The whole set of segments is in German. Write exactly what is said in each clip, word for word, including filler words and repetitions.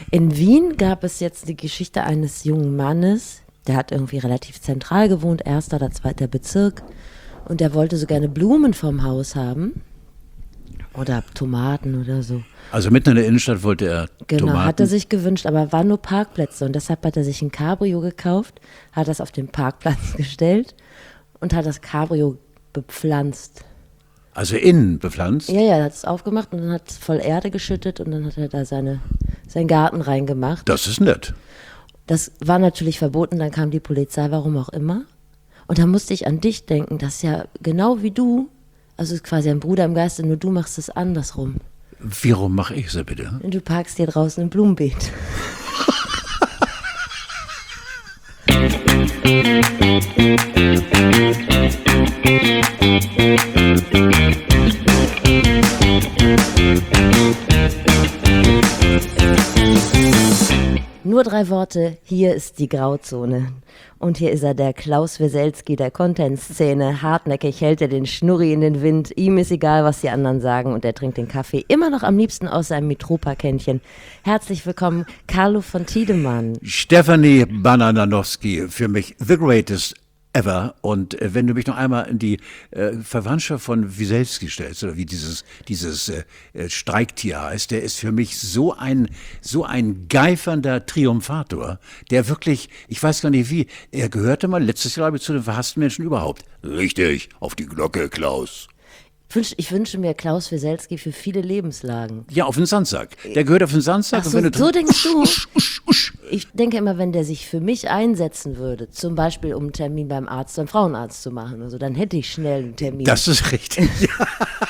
In Wien gab es jetzt die Geschichte eines jungen Mannes, der hat irgendwie relativ zentral gewohnt, erster oder zweiter Bezirk. Und der wollte so gerne Blumen vom Haus haben. Oder Tomaten oder so. Also mitten in der Innenstadt wollte er Genau, Tomaten. hat er sich gewünscht, aber waren nur Parkplätze. Und deshalb hat er sich ein Cabrio gekauft, hat das auf den Parkplatz gestellt und hat das Cabrio bepflanzt. Also innen bepflanzt? Ja, ja, er hat es aufgemacht und dann hat es voll Erde geschüttet und dann hat er da seine, seinen Garten reingemacht. Das ist nett. Das war natürlich verboten, dann kam die Polizei, warum auch immer. Und da musste ich an dich denken, das ist ja genau wie du, also ist quasi ein Bruder im Geiste, nur du machst es andersrum. Wie rum mache ich es bitte? Und du parkst dir draußen ein Blumenbeet. Nur drei Worte, hier ist die Grauzone. Und hier ist er, der Klaus Weselski der Content-Szene. Hartnäckig hält er den Schnurri in den Wind. Ihm ist egal, was die anderen sagen. Und er trinkt den Kaffee immer noch am liebsten aus seinem Mitropa-Kännchen. Herzlich willkommen, Carlo von Tiedemann. Stefanie Banananowski, für mich the greatest ever. Und äh, wenn du mich noch einmal in die äh, Verwandtschaft von Wieselski stellst, oder wie dieses, dieses äh, äh, Streiktier heißt, der ist für mich so ein, so ein geifernder Triumphator, der wirklich, ich weiß gar nicht wie, er gehörte mal letztes Jahr, glaube ich, zu den verhassten Menschen überhaupt. Richtig, auf die Glocke, Klaus. Ich wünsche, ich wünsche mir Klaus Weselski für viele Lebenslagen. Ja, auf den Sandsack. Der gehört auf den Sandsack. Ach so, und wenn du so denkst du? Usch, usch, usch. Ich denke immer, wenn der sich für mich einsetzen würde, zum Beispiel um einen Termin beim Arzt, beim Frauenarzt zu machen, also dann hätte ich schnell einen Termin. Das ist richtig. Ja.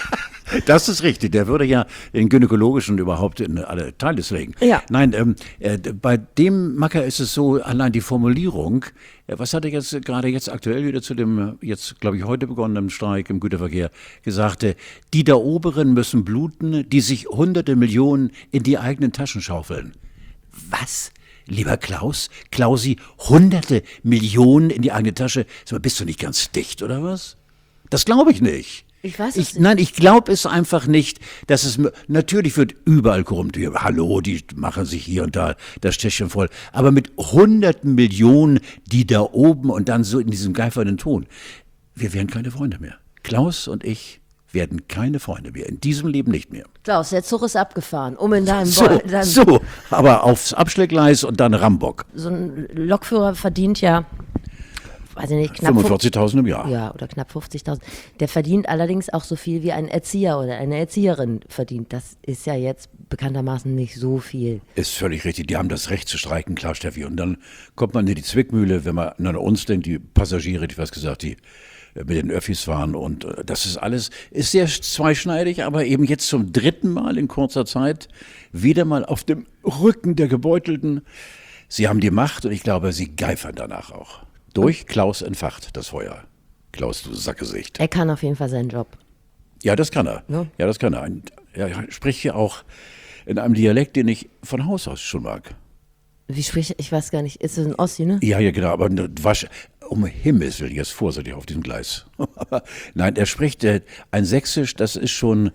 Das ist richtig. Der würde ja den gynäkologischen überhaupt in alle Teile legen. Ja. Nein, ähm, äh, bei dem Macker ist es so, allein die Formulierung, äh, was hat er jetzt gerade jetzt aktuell wieder zu dem, jetzt glaube ich heute begonnenen Streik im Güterverkehr gesagt, äh, die da Oberen müssen bluten, die sich hunderte Millionen in die eigenen Taschen schaufeln. Was? Lieber Klaus, Klausi, hunderte Millionen in die eigene Tasche? Sag mal, bist du nicht ganz dicht, oder was? Das glaube ich nicht. Ich weiß es ich, nicht. Nein, ich glaube es einfach nicht, dass es, natürlich wird überall korrumpiert. Hallo, die machen sich hier und da das Täschchen voll. Aber mit hunderten Millionen, die da oben und dann so in diesem geifernden Ton. Wir werden keine Freunde mehr. Klaus und ich werden keine Freunde mehr. In diesem Leben nicht mehr. Klaus, der Zug ist abgefahren. Um in deinem So, Bo- deinem so, aber aufs Abschleggleis und dann Rambock. So ein Lokführer verdient ja, weiß ich nicht, knapp fünfundvierzigtausend im Jahr. Ja, oder knapp fünfzigtausend. Der verdient allerdings auch so viel wie ein Erzieher oder eine Erzieherin verdient. Das ist ja jetzt bekanntermaßen nicht so viel. Ist völlig richtig. Die haben das Recht zu streiken, klar, Steffi. Und dann kommt man in die Zwickmühle, wenn man an uns denkt, die Passagiere, die was gesagt, die mit den Öffis fahren. Und das ist alles, ist sehr zweischneidig, aber eben jetzt zum dritten Mal in kurzer Zeit wieder mal auf dem Rücken der Gebeutelten. Sie haben die Macht und ich glaube, sie geifern danach auch. Durch Klaus entfacht das Feuer. Klaus, du Sackgesicht. Er kann auf jeden Fall seinen Job. Ja, das kann er. Ja. Ja, das kann er. Ein- Er spricht hier auch in einem Dialekt, den ich von Haus aus schon mag. Wie spricht, ich weiß gar nicht, ist es ein Ossi, ne? Ja, ja, genau, aber ne, wasch, um Himmels Willen, jetzt vorsichtig auf diesem Gleis. Aber nein, er spricht äh, ein Sächsisch, das ist schon,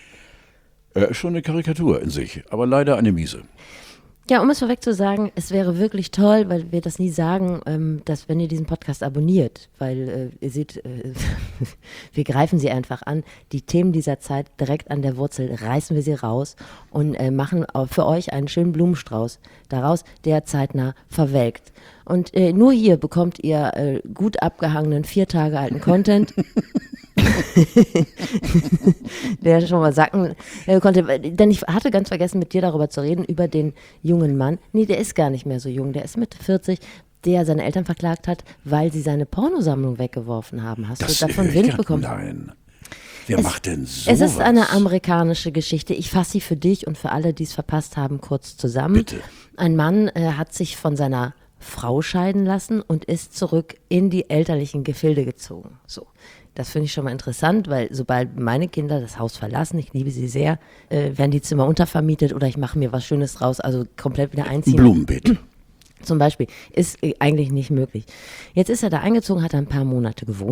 äh, schon eine Karikatur in sich, aber leider eine miese. Ja, um es vorweg zu sagen, es wäre wirklich toll, weil wir das nie sagen, ähm, dass wenn ihr diesen Podcast abonniert, weil äh, ihr seht, äh, wir greifen sie einfach an, die Themen dieser Zeit direkt an der Wurzel, reißen wir sie raus und äh, machen auch für euch einen schönen Blumenstrauß daraus, der zeitnah verwelkt. Und äh, nur hier bekommt ihr äh, gut abgehangenen, vier Tage alten Content, der schon mal sacken äh, konnte. Denn ich hatte ganz vergessen, mit dir darüber zu reden, über den jungen Mann. Nee, der ist gar nicht mehr so jung, der ist Mitte vierzig, der seine Eltern verklagt hat, weil sie seine Pornosammlung weggeworfen haben. Hast Das du davon äh, Wind ja, bekommen? Nein. Wer macht denn sowas? Es ist eine amerikanische Geschichte. Ich fasse sie für dich und für alle, die es verpasst haben, kurz zusammen. Bitte. Ein Mann äh, hat sich von seiner Frau scheiden lassen und ist zurück in die elterlichen Gefilde gezogen. So. Das finde ich schon mal interessant, weil sobald meine Kinder das Haus verlassen, ich liebe sie sehr, äh, werden die Zimmer untervermietet oder ich mache mir was Schönes draus, also komplett wieder einziehen. Ein Blumenbeet. Zum Beispiel, ist äh, eigentlich nicht möglich. Jetzt ist er da eingezogen, hat ein paar Monate gewohnt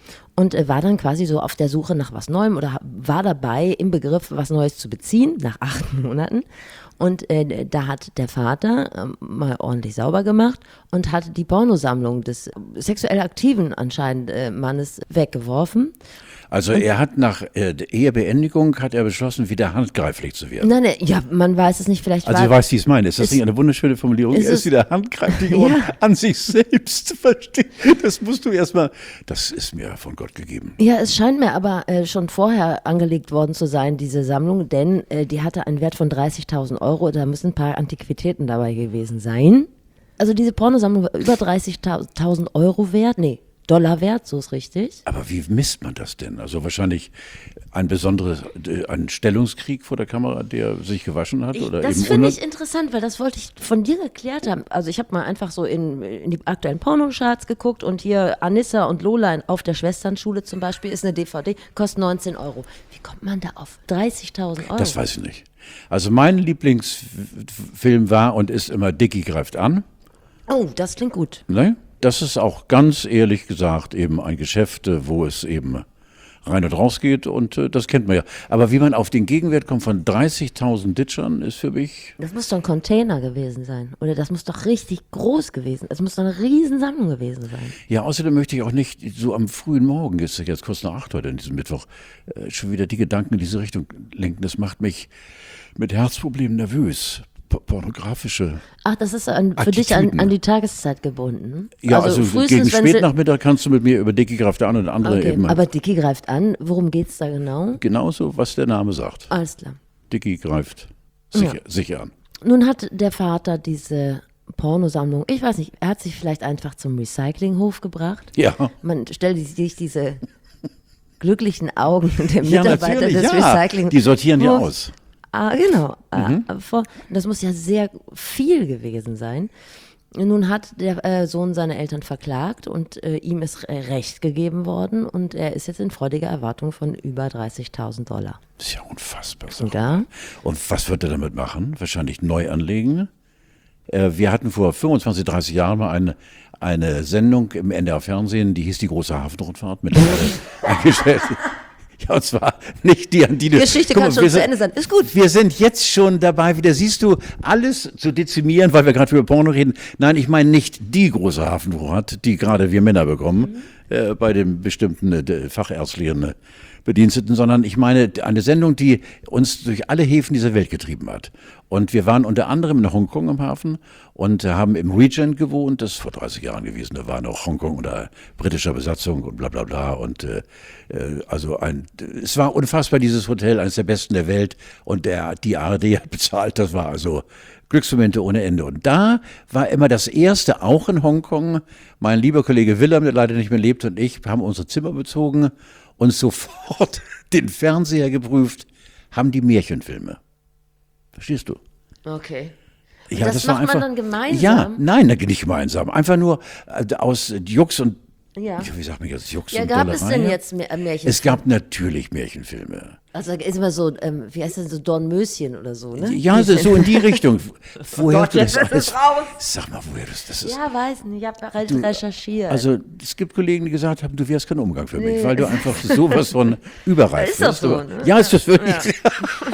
und äh, war dann quasi so auf der Suche nach was Neuem oder war dabei im Begriff, was Neues zu beziehen, nach acht Monaten. Und äh, da hat der Vater äh, mal ordentlich sauber gemacht und hat die Pornosammlung des sexuell aktiven anscheinend äh, Mannes weggeworfen. Also er hat nach äh, der Ehebeendigung hat er beschlossen, wieder handgreiflich zu werden. Nein, nein, ja, man weiß es nicht, vielleicht Also war... du weißt, wie ich es meine. Ist das ist, nicht eine wunderschöne Formulierung? Er ist es, wieder handgreiflich geworden ja. an sich selbst. Versteh? Das musst du erstmal, das ist mir von Gott gegeben. Ja, es scheint mir aber äh, schon vorher angelegt worden zu sein, diese Sammlung, denn äh, die hatte einen Wert von dreißigtausend Euro, da müssen ein paar Antiquitäten dabei gewesen sein. Also diese Pornosammlung war über dreißigtausend Euro wert, nee, Dollar wert, so ist richtig. Aber wie misst man das denn? Also wahrscheinlich ein besonderes, ein Stellungskrieg vor der Kamera, der sich gewaschen hat? Oder das eben finde ohne? ich interessant, weil das wollte ich von dir geklärt haben. Also ich habe mal einfach so in, in die aktuellen Pornocharts geguckt und hier Anissa und Lola in, auf der Schwesternschule zum Beispiel ist eine D V D, kostet neunzehn Euro. Wie kommt man da auf dreißigtausend Euro? Das weiß ich nicht. Also mein Lieblingsfilm war und ist immer Dickie greift an. Oh, das klingt gut. Ne? Das ist auch ganz ehrlich gesagt eben ein Geschäft, wo es eben rein und raus geht und äh, das kennt man ja. Aber wie man auf den Gegenwert kommt von dreißigtausend Ditchern ist für mich... Das muss doch ein Container gewesen sein. Oder das muss doch richtig groß gewesen sein. Das muss doch eine Riesensammlung gewesen sein. Ja, außerdem möchte ich auch nicht so am frühen Morgen, jetzt, jetzt kurz nach acht heute, an diesem Mittwoch, äh, schon wieder die Gedanken in diese Richtung lenken. Das macht mich mit Herzproblemen nervös. Pornografische Ach, das ist an, für dich an, an die Tageszeit gebunden? Ja, also, also gegen Spätnachmittag kannst du mit mir über Dickie greift an und andere okay, eben. Aber Dickie greift an, worum geht's da genau? Genauso, was der Name sagt. Alles klar. Dickie greift sich, ja. sich an. Nun hat der Vater diese Pornosammlung, ich weiß nicht, er hat sich vielleicht einfach zum Recyclinghof gebracht. Ja. Man stellt sich diese glücklichen Augen der Mitarbeiter ja, des ja. Recyclinghofs. Die sortieren ja aus. Ah, genau. Mhm. Ah, vor, das muss ja sehr viel gewesen sein. Nun hat der äh, Sohn seine Eltern verklagt und äh, ihm ist äh, Recht gegeben worden und er ist jetzt in freudiger Erwartung von über dreißigtausend Dollar. Das ist ja unfassbar. Oder? Und was wird er damit machen? Wahrscheinlich neu anlegen. Äh, wir hatten vor fünfundzwanzig, dreißig Jahren mal eine, eine Sendung im N D R-Fernsehen, die hieß die große Hafenrundfahrt mit eingestellt. Ja, und zwar nicht die, an die du... Geschichte Guck kann mal, schon wir zu sind, Ende sein. Ist gut. Wir sind jetzt schon dabei, wieder siehst du, alles zu dezimieren, weil wir gerade über Porno reden. Nein, ich meine nicht die große Hafenrundfahrt, die gerade wir Männer bekommen, mhm. äh, bei den bestimmten äh, fachärztlichen äh, Bediensteten, sondern ich meine eine Sendung, die uns durch alle Häfen dieser Welt getrieben hat. Und wir waren unter anderem in Hongkong am Hafen und haben im Regent gewohnt, das ist vor dreißig Jahren gewesen, da war noch Hongkong unter britischer Besatzung und bla bla bla. Und äh, also ein, es war unfassbar, dieses Hotel, eines der besten der Welt und der, die A R D hat bezahlt, das war also Glücksmomente ohne Ende. Und da war immer das erste, auch in Hongkong, mein lieber Kollege Willem, der leider nicht mehr lebt, und ich haben unsere Zimmer bezogen und sofort den Fernseher geprüft, haben die Märchenfilme. Verstehst du? Okay. Ja, das, das macht war einfach, man dann gemeinsam? Ja, nein, nicht gemeinsam. Einfach nur äh, aus Jux und, ja. wie sagt man jetzt, Jux ja, und gab Dollerei. es denn jetzt Märchenfilme? Es gab natürlich Märchenfilme. Also ist immer so, ähm, wie heißt das, so Dornmöschen oder so, ne? Ja, so, so in die Richtung. Woher Gott, du das jetzt ist alles? es raus. Sag mal, woher das, das ist. Ja, weiß nicht, ich habe Du, recherchiert. Also es gibt Kollegen, die gesagt haben, du wärst kein Umgang für mich, weil du einfach sowas von überreif Ist doch bist. so, Aber, ne? Ja, ist das wirklich. Ja.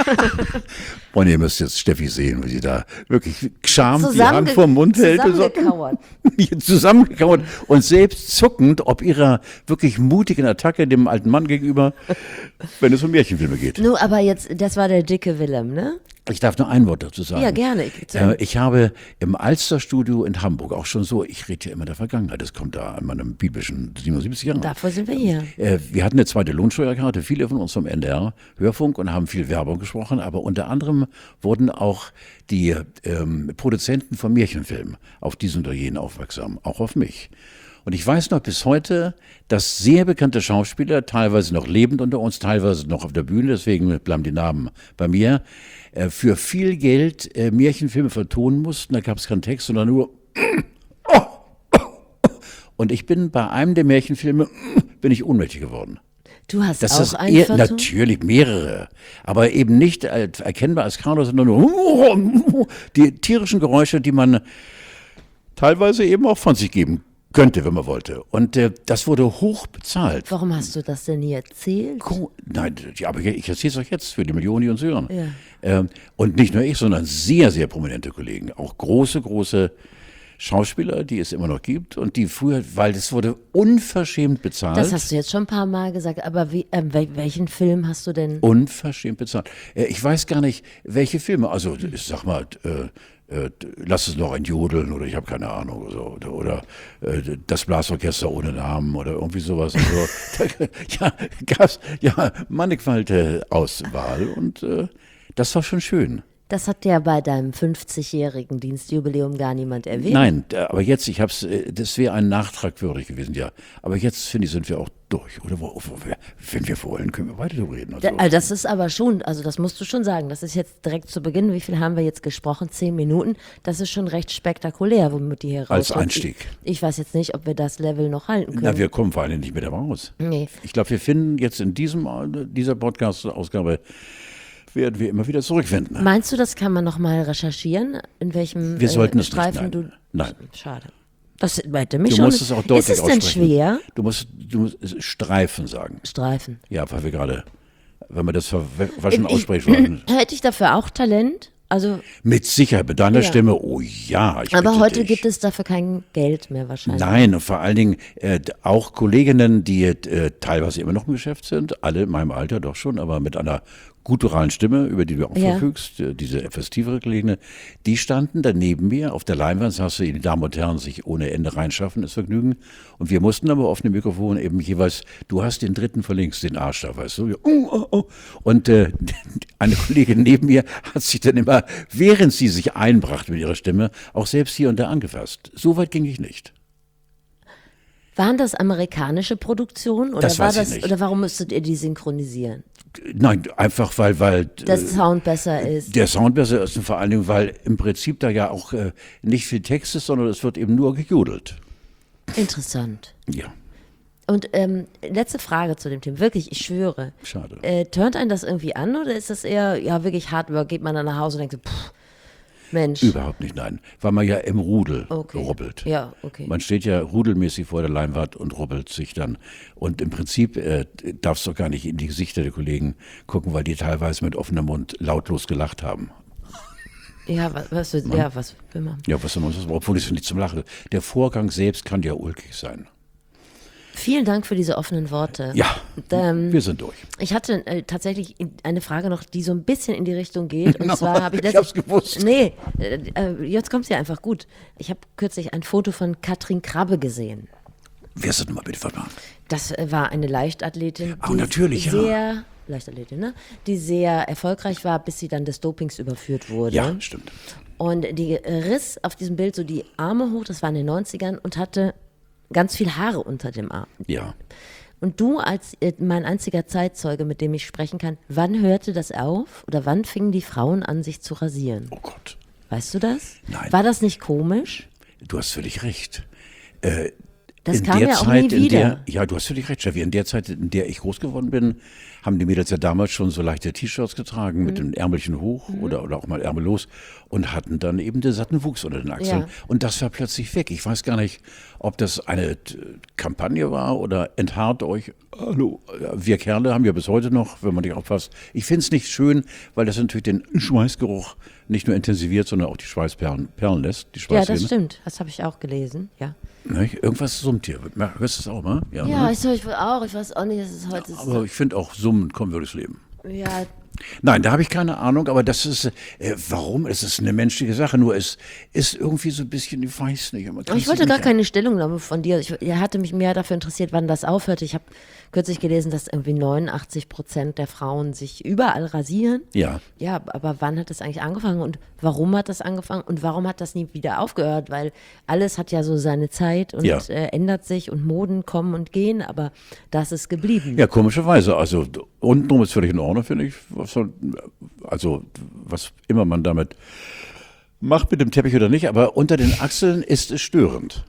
Und ihr müsst jetzt Steffi sehen, wie sie da wirklich geschämt die Hand vorm Mund hält. Zusammengekauert. Zusammengekauert und selbst zuckend, ob ihrer wirklich mutigen Attacke dem alten Mann gegenüber, wenn es um Märchenfilme geht. Nun, aber jetzt, das war der dicke Willem, ne? Ich darf nur ein Wort dazu sagen. Ja, gerne. Ich, Äh, ich habe im Alsterstudio in Hamburg auch schon so, ich rede ja immer der Vergangenheit, das kommt da an meinem biblischen siebenundsiebzig Jahren. Dafür sind wir hier. Äh, wir hatten eine zweite Lohnsteuerkarte, viele von uns vom N D R Hörfunk und haben viel Werbung gesprochen, aber unter anderem wurden auch die ähm, Produzenten von Märchenfilmen auf diesen oder jenen aufmerksam, auch auf mich. Und ich weiß noch bis heute, dass sehr bekannte Schauspieler, teilweise noch lebend unter uns, teilweise noch auf der Bühne, deswegen bleiben die Namen bei mir, äh, für viel Geld äh, Märchenfilme vertonen mussten. Da gab es keinen Text, sondern nur und ich bin bei einem der Märchenfilme bin ich ohnmächtig geworden. Du hast das auch ist einen eher, vertont? Natürlich mehrere, aber eben nicht äh, erkennbar als Carlo, sondern nur die tierischen Geräusche, die man teilweise eben auch von sich geben Könnte, wenn man wollte. Und äh, das wurde hoch bezahlt. Warum hast du das denn nie erzählt? Co- Nein, ja, aber ich erzähle es euch jetzt für die Millionen, die uns hören. Ja. Ähm, und nicht nur ich, sondern sehr, sehr prominente Kollegen. Auch große, große Schauspieler, die es immer noch gibt und die früher, weil das wurde unverschämt bezahlt. Das hast du jetzt schon ein paar Mal gesagt, aber wie, äh, wel- welchen Film hast du denn? Unverschämt bezahlt. Äh, ich weiß gar nicht, welche Filme, also ich sag mal, äh, äh, lass es noch ein Jodeln oder ich habe keine Ahnung oder, so, oder, oder äh, das Blasorchester ohne Namen oder irgendwie sowas. Also, da, ja, gab's ja mannigfalte Auswahl und äh, das war schon schön. Das hat ja bei deinem fünfzigjährigen Dienstjubiläum gar niemand erwähnt. Nein, da- aber jetzt, ich hab's, äh, das wäre ein Nachtrag würdig gewesen, ja. Aber jetzt, finde ich, sind wir auch durch. Oder wo, wo, wenn wir wollen, können wir weiter darüber reden. Also, Da- also das ist aber schon, also das musst du schon sagen, das ist jetzt direkt zu Beginn, wie viel haben wir jetzt gesprochen? Zehn Minuten. Das ist schon recht spektakulär, womit die hier rauskommt. Als Einstieg. Ich, ich weiß jetzt nicht, ob wir das Level noch halten können. na, wir kommen vor allem nicht mehr da raus. Nee. Ich glaube, wir finden jetzt in diesem, äh, dieser Podcast-Ausgabe, werden wir immer wieder zurückfinden. Meinst du, das kann man noch mal recherchieren, in welchem Wir sollten es nicht, Streifen nein. du... Nein. Schade. Das hätte mich Du schon... musst es auch deutlich Ist es denn aussprechen. schwer? Du musst, du musst Streifen sagen. Streifen. Ja, weil wir gerade, wenn man das verwaschen Ich- ausspricht, wollen. Hätte ich dafür auch Talent? Also, Mit Sicherheit, mit deiner Ja. Stimme, oh ja. Ich aber bitte heute dich. gibt es dafür kein Geld mehr wahrscheinlich. Nein, und vor allen Dingen äh, auch Kolleginnen, die äh, teilweise immer noch im Geschäft sind, alle in meinem Alter doch schon, aber mit einer gutturalen Stimme, über die du auch Ja. verfügst, äh, diese etwas tiefere Kollegin, die standen dann neben mir auf der Leinwand, sagst du, die Damen und Herren sich ohne Ende reinschaffen, das Vergnügen. Und wir mussten aber auf dem Mikrofon eben jeweils, du hast den dritten von links, den Arsch da, weißt du? Ja, oh, oh, oh. Und äh, eine Kollegin neben mir hat sich dann immer, während sie sich einbrachte mit ihrer Stimme, auch selbst hier und da angefasst. So weit ging ich nicht. Waren das amerikanische Produktionen oder Das war weiß ich das nicht. oder warum müsstet ihr die synchronisieren? Nein, einfach weil, weil Der äh, Sound besser ist. der Sound besser ist und vor allen Dingen, weil im Prinzip da ja auch äh, nicht viel Text ist, sondern es wird eben nur gejodelt. Interessant. Ja, Und ähm, letzte Frage zu dem Thema. Wirklich, ich schwöre. schade. Äh, turnt einen das irgendwie an oder ist das eher, ja, wirklich Hardwork, geht man dann nach Hause und denkt so, pff, Mensch. Überhaupt nicht, nein. Weil man ja im Rudel Okay. rubbelt. Ja, okay. Man steht ja rudelmäßig vor der Leinwand und rubbelt sich dann. Und im Prinzip äh, darfst du gar nicht in die Gesichter der Kollegen gucken, weil die teilweise mit offenem Mund lautlos gelacht haben. Ja, was, was, ja, was will man? Ja, was soll man sagen? Obwohl es nicht zum Lachen. Der Vorgang selbst kann ja ulkig sein. Vielen Dank für diese offenen Worte. Ja, Und, ähm, wir sind durch. ich hatte äh, tatsächlich in- eine Frage noch, die so ein bisschen in die Richtung geht. Und zwar habe ich Ich letztens- hab's gewusst. Nee, äh, äh, jetzt kommt sie einfach gut. Ich habe kürzlich ein Foto von Katrin Krabbe gesehen. Wer ist das nochmal bitte? Warte mal. Das äh, war eine Leichtathletin, Oh, die natürlich, ja. sehr Leichtathletin, ne? Die sehr erfolgreich war, bis sie dann des Dopings überführt wurde. Ja, stimmt. Und die riss auf diesem Bild so die Arme hoch, das war in den neunzigern, und hatte ganz viel Haare unter dem Arm. Ja. Und du als äh, mein einziger Zeitzeuge, mit dem ich sprechen kann, wann hörte das auf oder wann fingen die Frauen an, sich zu rasieren? Oh Gott. Weißt du das? Nein. War das nicht komisch? Du hast völlig recht. Äh, Das in kam der ja auch Zeit, nie in wieder. der, ja, du hast völlig recht, Steffi. In der Zeit, in der ich groß geworden bin, haben die Mädels ja damals schon so leichte T-Shirts getragen mit Mhm. den Ärmelchen hoch oder, oder auch mal ärmellos und hatten dann eben den satten Wuchs unter den Achseln. Ja. Und das war plötzlich weg. Ich weiß gar nicht, ob das eine t- Kampagne war oder enthaart euch. Hallo, wir Kerle haben ja bis heute noch, wenn man dich aufpasst. Ich finde es nicht schön, weil das natürlich den Schweißgeruch nicht nur intensiviert, sondern auch die Schweißperlen Perlen lässt. Die Ja, Schweißhähne. das stimmt. Das habe ich auch gelesen. Ja, Nicht? Irgendwas summt hier. Hörst du das auch mal? Ja, ja ne? ich, ich auch. Ich weiß auch nicht, dass es heute Aber ich finde auch Summen kommen wir durchs Leben. ist. Ja, Nein, da habe ich keine Ahnung, aber das ist, äh, warum? Es ist eine menschliche Sache, nur es ist irgendwie so ein bisschen, ich weiß nicht. man kann ich es wollte nicht gar an- keine Stellungnahme von dir. Ich, er hatte mich mehr dafür interessiert, wann das aufhörte. Ich habe kürzlich gelesen, dass irgendwie neunundachtzig Prozent der Frauen sich überall rasieren. Ja, Ja, aber wann hat das eigentlich angefangen und warum hat das angefangen und warum hat das nie wieder aufgehört? Weil alles hat ja so seine Zeit und Ja. äh, ändert sich und Moden kommen und gehen, aber das ist geblieben. ja, komischerweise. Also untenrum ist völlig in Ordnung, finde ich. Was soll, also was immer man damit macht, mit dem Teppich oder nicht, aber unter den Achseln ist es störend.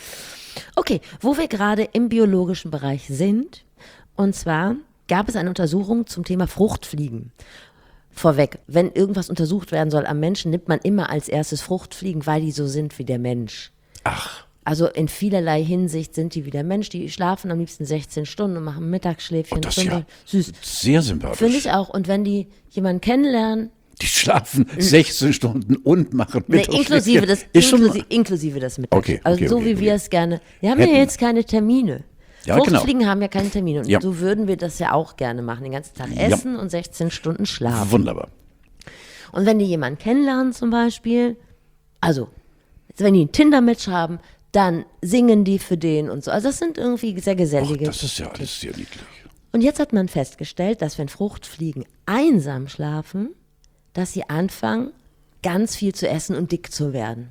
Okay, wo wir gerade im biologischen Bereich sind, und zwar gab es eine Untersuchung zum Thema Fruchtfliegen. Vorweg, wenn irgendwas untersucht werden soll am Menschen, nimmt man immer als erstes Fruchtfliegen, weil die so sind wie der Mensch. Ach, Also in vielerlei Hinsicht sind die wie der Mensch, die schlafen am liebsten sechzehn Stunden und machen Mittagsschläfchen. Oh, das ist ja süß. Sehr sympathisch. Finde ich auch. Und wenn die jemanden kennenlernen, die schlafen sechzehn Stunden und machen nee, Mittagsschläfchen. inklusive des, Ist schon inklusive, inklusive des Mittags. Okay, also okay, so okay, wie okay. wir es gerne. Wir haben Hätten. ja jetzt keine Termine. Ja, Fruchtfliegen genau. haben ja keine Termine. Und Ja. so würden wir das ja auch gerne machen. Den ganzen Tag Ja. essen und sechzehn Stunden schlafen. Wunderbar. Und wenn die jemanden kennenlernen zum Beispiel, also wenn die ein Tinder-Match haben, dann singen die für den und so. Also das sind irgendwie sehr Ach, gesellige. das ist ja alles sehr niedlich. Und jetzt hat man festgestellt, dass wenn Fruchtfliegen einsam schlafen, dass sie anfangen, ganz viel zu essen und dick zu werden.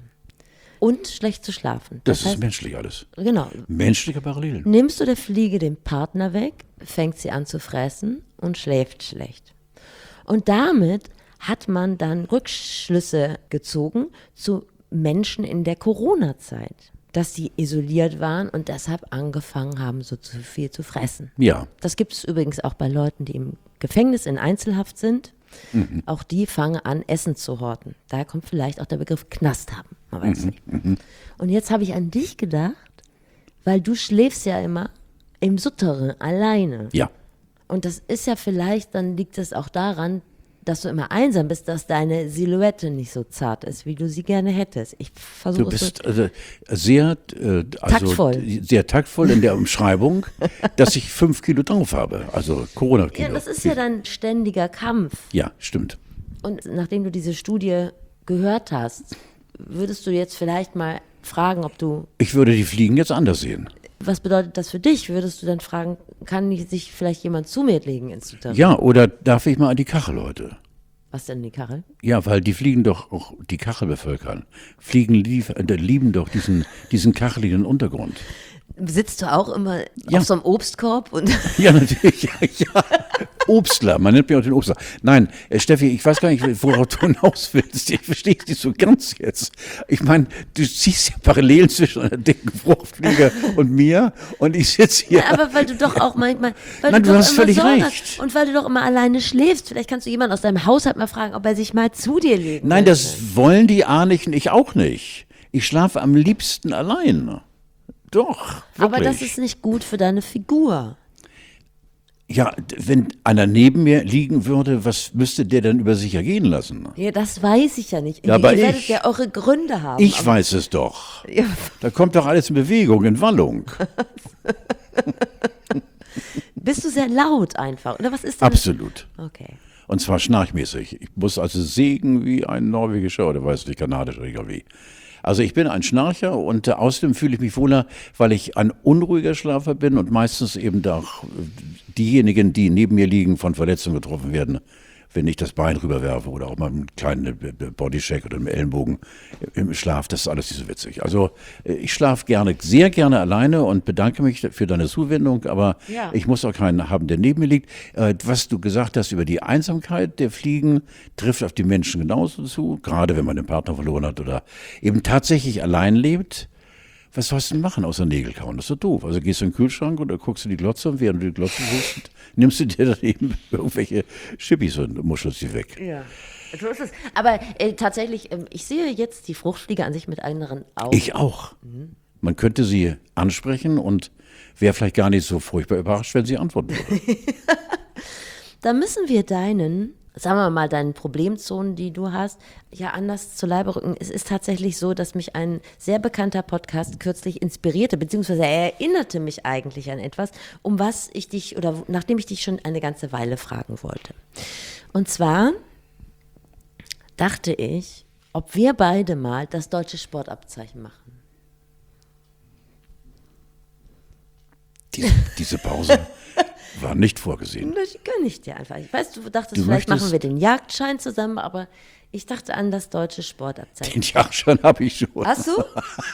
Und schlecht zu schlafen. Das, Das, ist heißt, menschlich alles. genau, Menschliche Parallelen. nimmst du der Fliege den Partner weg, fängt sie an zu fressen und schläft schlecht. Und damit hat man dann Rückschlüsse gezogen zu Menschen in der Corona-Zeit, dass sie isoliert waren und deshalb angefangen haben, so zu viel zu fressen. Ja. Das gibt es übrigens auch bei Leuten, die im Gefängnis in Einzelhaft sind. Mhm. Auch die fangen an, Essen zu horten. Daher kommt vielleicht auch der Begriff Knast haben. Man weiß Mhm. nicht. Mhm. Und jetzt habe ich an dich gedacht, weil du schläfst ja immer im Souterrain alleine. Ja. Und das ist ja vielleicht, dann liegt es auch daran, dass du immer einsam bist, dass deine Silhouette nicht so zart ist, wie du sie gerne hättest. Ich versuche Du es so. bist also sehr, äh, also Taktvoll. sehr taktvoll in der Umschreibung, dass ich fünf Kilo drauf habe. Also Corona-Kilo. Ja, das ist ja dein ständiger Kampf. Ja, stimmt. Und nachdem du diese Studie gehört hast, würdest du jetzt vielleicht mal fragen, ob du, Ich würde die Fliegen jetzt anders sehen. was bedeutet das für dich? Würdest du dann fragen, kann sich vielleicht jemand zu mir legen ins Souterrain? Ja, oder darf ich mal an die Kachel heute? Was denn, die Karre? Ja, weil die Fliegen doch auch die Kachel bevölkern. Fliegen lief, äh, lieben doch diesen, diesen kacheligen Untergrund. Sitzt du auch immer Ja. auf so einem Obstkorb? Und Ja, natürlich. Ja, ja. Obstler, man nennt mich auch den Obstler. Nein, äh, Steffi, ich weiß gar nicht, worauf du hinaus willst. Ich verstehe es nicht so ganz jetzt. Ich meine, du ziehst ja Parallelen zwischen einer dicken Fruchtfliege und mir und ich sitze hier. ja, aber weil du doch auch manchmal, weil Nein, du, du doch hast immer völlig Sorge recht. hast und weil du doch immer alleine schläfst. Vielleicht kannst du jemanden aus deinem Haushalt mal fragen, ob er sich mal zu dir legen Nein, möchte. das wollen die Arnichen, ich auch nicht. Ich schlafe am liebsten allein. Doch, wirklich. Aber das ist nicht gut für deine Figur. Ja, d- wenn einer neben mir liegen würde, was müsste der denn über sich ergehen lassen? Ja, das weiß ich ja nicht. Ja, ihr aber ihr werdet ich- ja eure Gründe haben. Ich aber, weiß es doch. Ja, Da kommt doch alles in Bewegung, in Wallung. bist du sehr laut einfach? Oder was ist denn? Absolut. Okay. Und zwar schnarchmäßig. Ich muss also sägen wie ein norwegischer oder weiß nicht, kanadischer oder wie. Also ich bin ein Schnarcher und äh, außerdem fühle ich mich wohler, weil ich ein unruhiger Schlafer bin und meistens eben auch äh, diejenigen, die neben mir liegen, von Verletzungen getroffen werden, wenn ich das Bein rüberwerfe oder auch mal einen kleinen äh, Bodycheck oder einen Ellenbogen im Schlaf. Das ist alles nicht so witzig. Also äh, ich schlafe gerne, sehr gerne alleine und bedanke mich für deine Zuwendung, aber Ja. ich muss auch keinen haben, der neben mir liegt. Äh, Was du gesagt hast über die Einsamkeit der Fliegen, trifft auf die Menschen genauso zu, gerade wenn man den Partner verloren hat oder eben tatsächlich allein lebt. Was sollst du denn machen außer Nägel kauen? Das ist so doof. Also gehst du in den Kühlschrank oder guckst du die Glotze und während du die Glotze suchst, nimmst du dir dann eben irgendwelche Chippis und muschelst sie weg. Ja. So ist es. Aber äh, tatsächlich, ähm, ich sehe jetzt die Fruchtfliege an sich mit anderen Augen. Ich auch. Man könnte sie ansprechen und wäre vielleicht gar nicht so furchtbar überrascht, wenn sie antworten würde. Da müssen wir deinen, sagen wir mal, deinen Problemzonen, die du hast, ja anders zu Leibe rücken. Es ist tatsächlich so, dass mich ein sehr bekannter Podcast kürzlich inspirierte, beziehungsweise er erinnerte mich eigentlich an etwas, um was ich dich, oder nachdem ich dich schon eine ganze Weile fragen wollte. Und zwar dachte ich, ob wir beide mal das deutsche Sportabzeichen machen. Diese, diese Pause war nicht vorgesehen. Das gönne ich dir einfach. Ich weiß, du dachtest, Du vielleicht möchtest- machen wir den Jagdschein zusammen, aber ich dachte an das deutsche Sportabzeichen. Den Jagdschein habe ich schon. Hast du?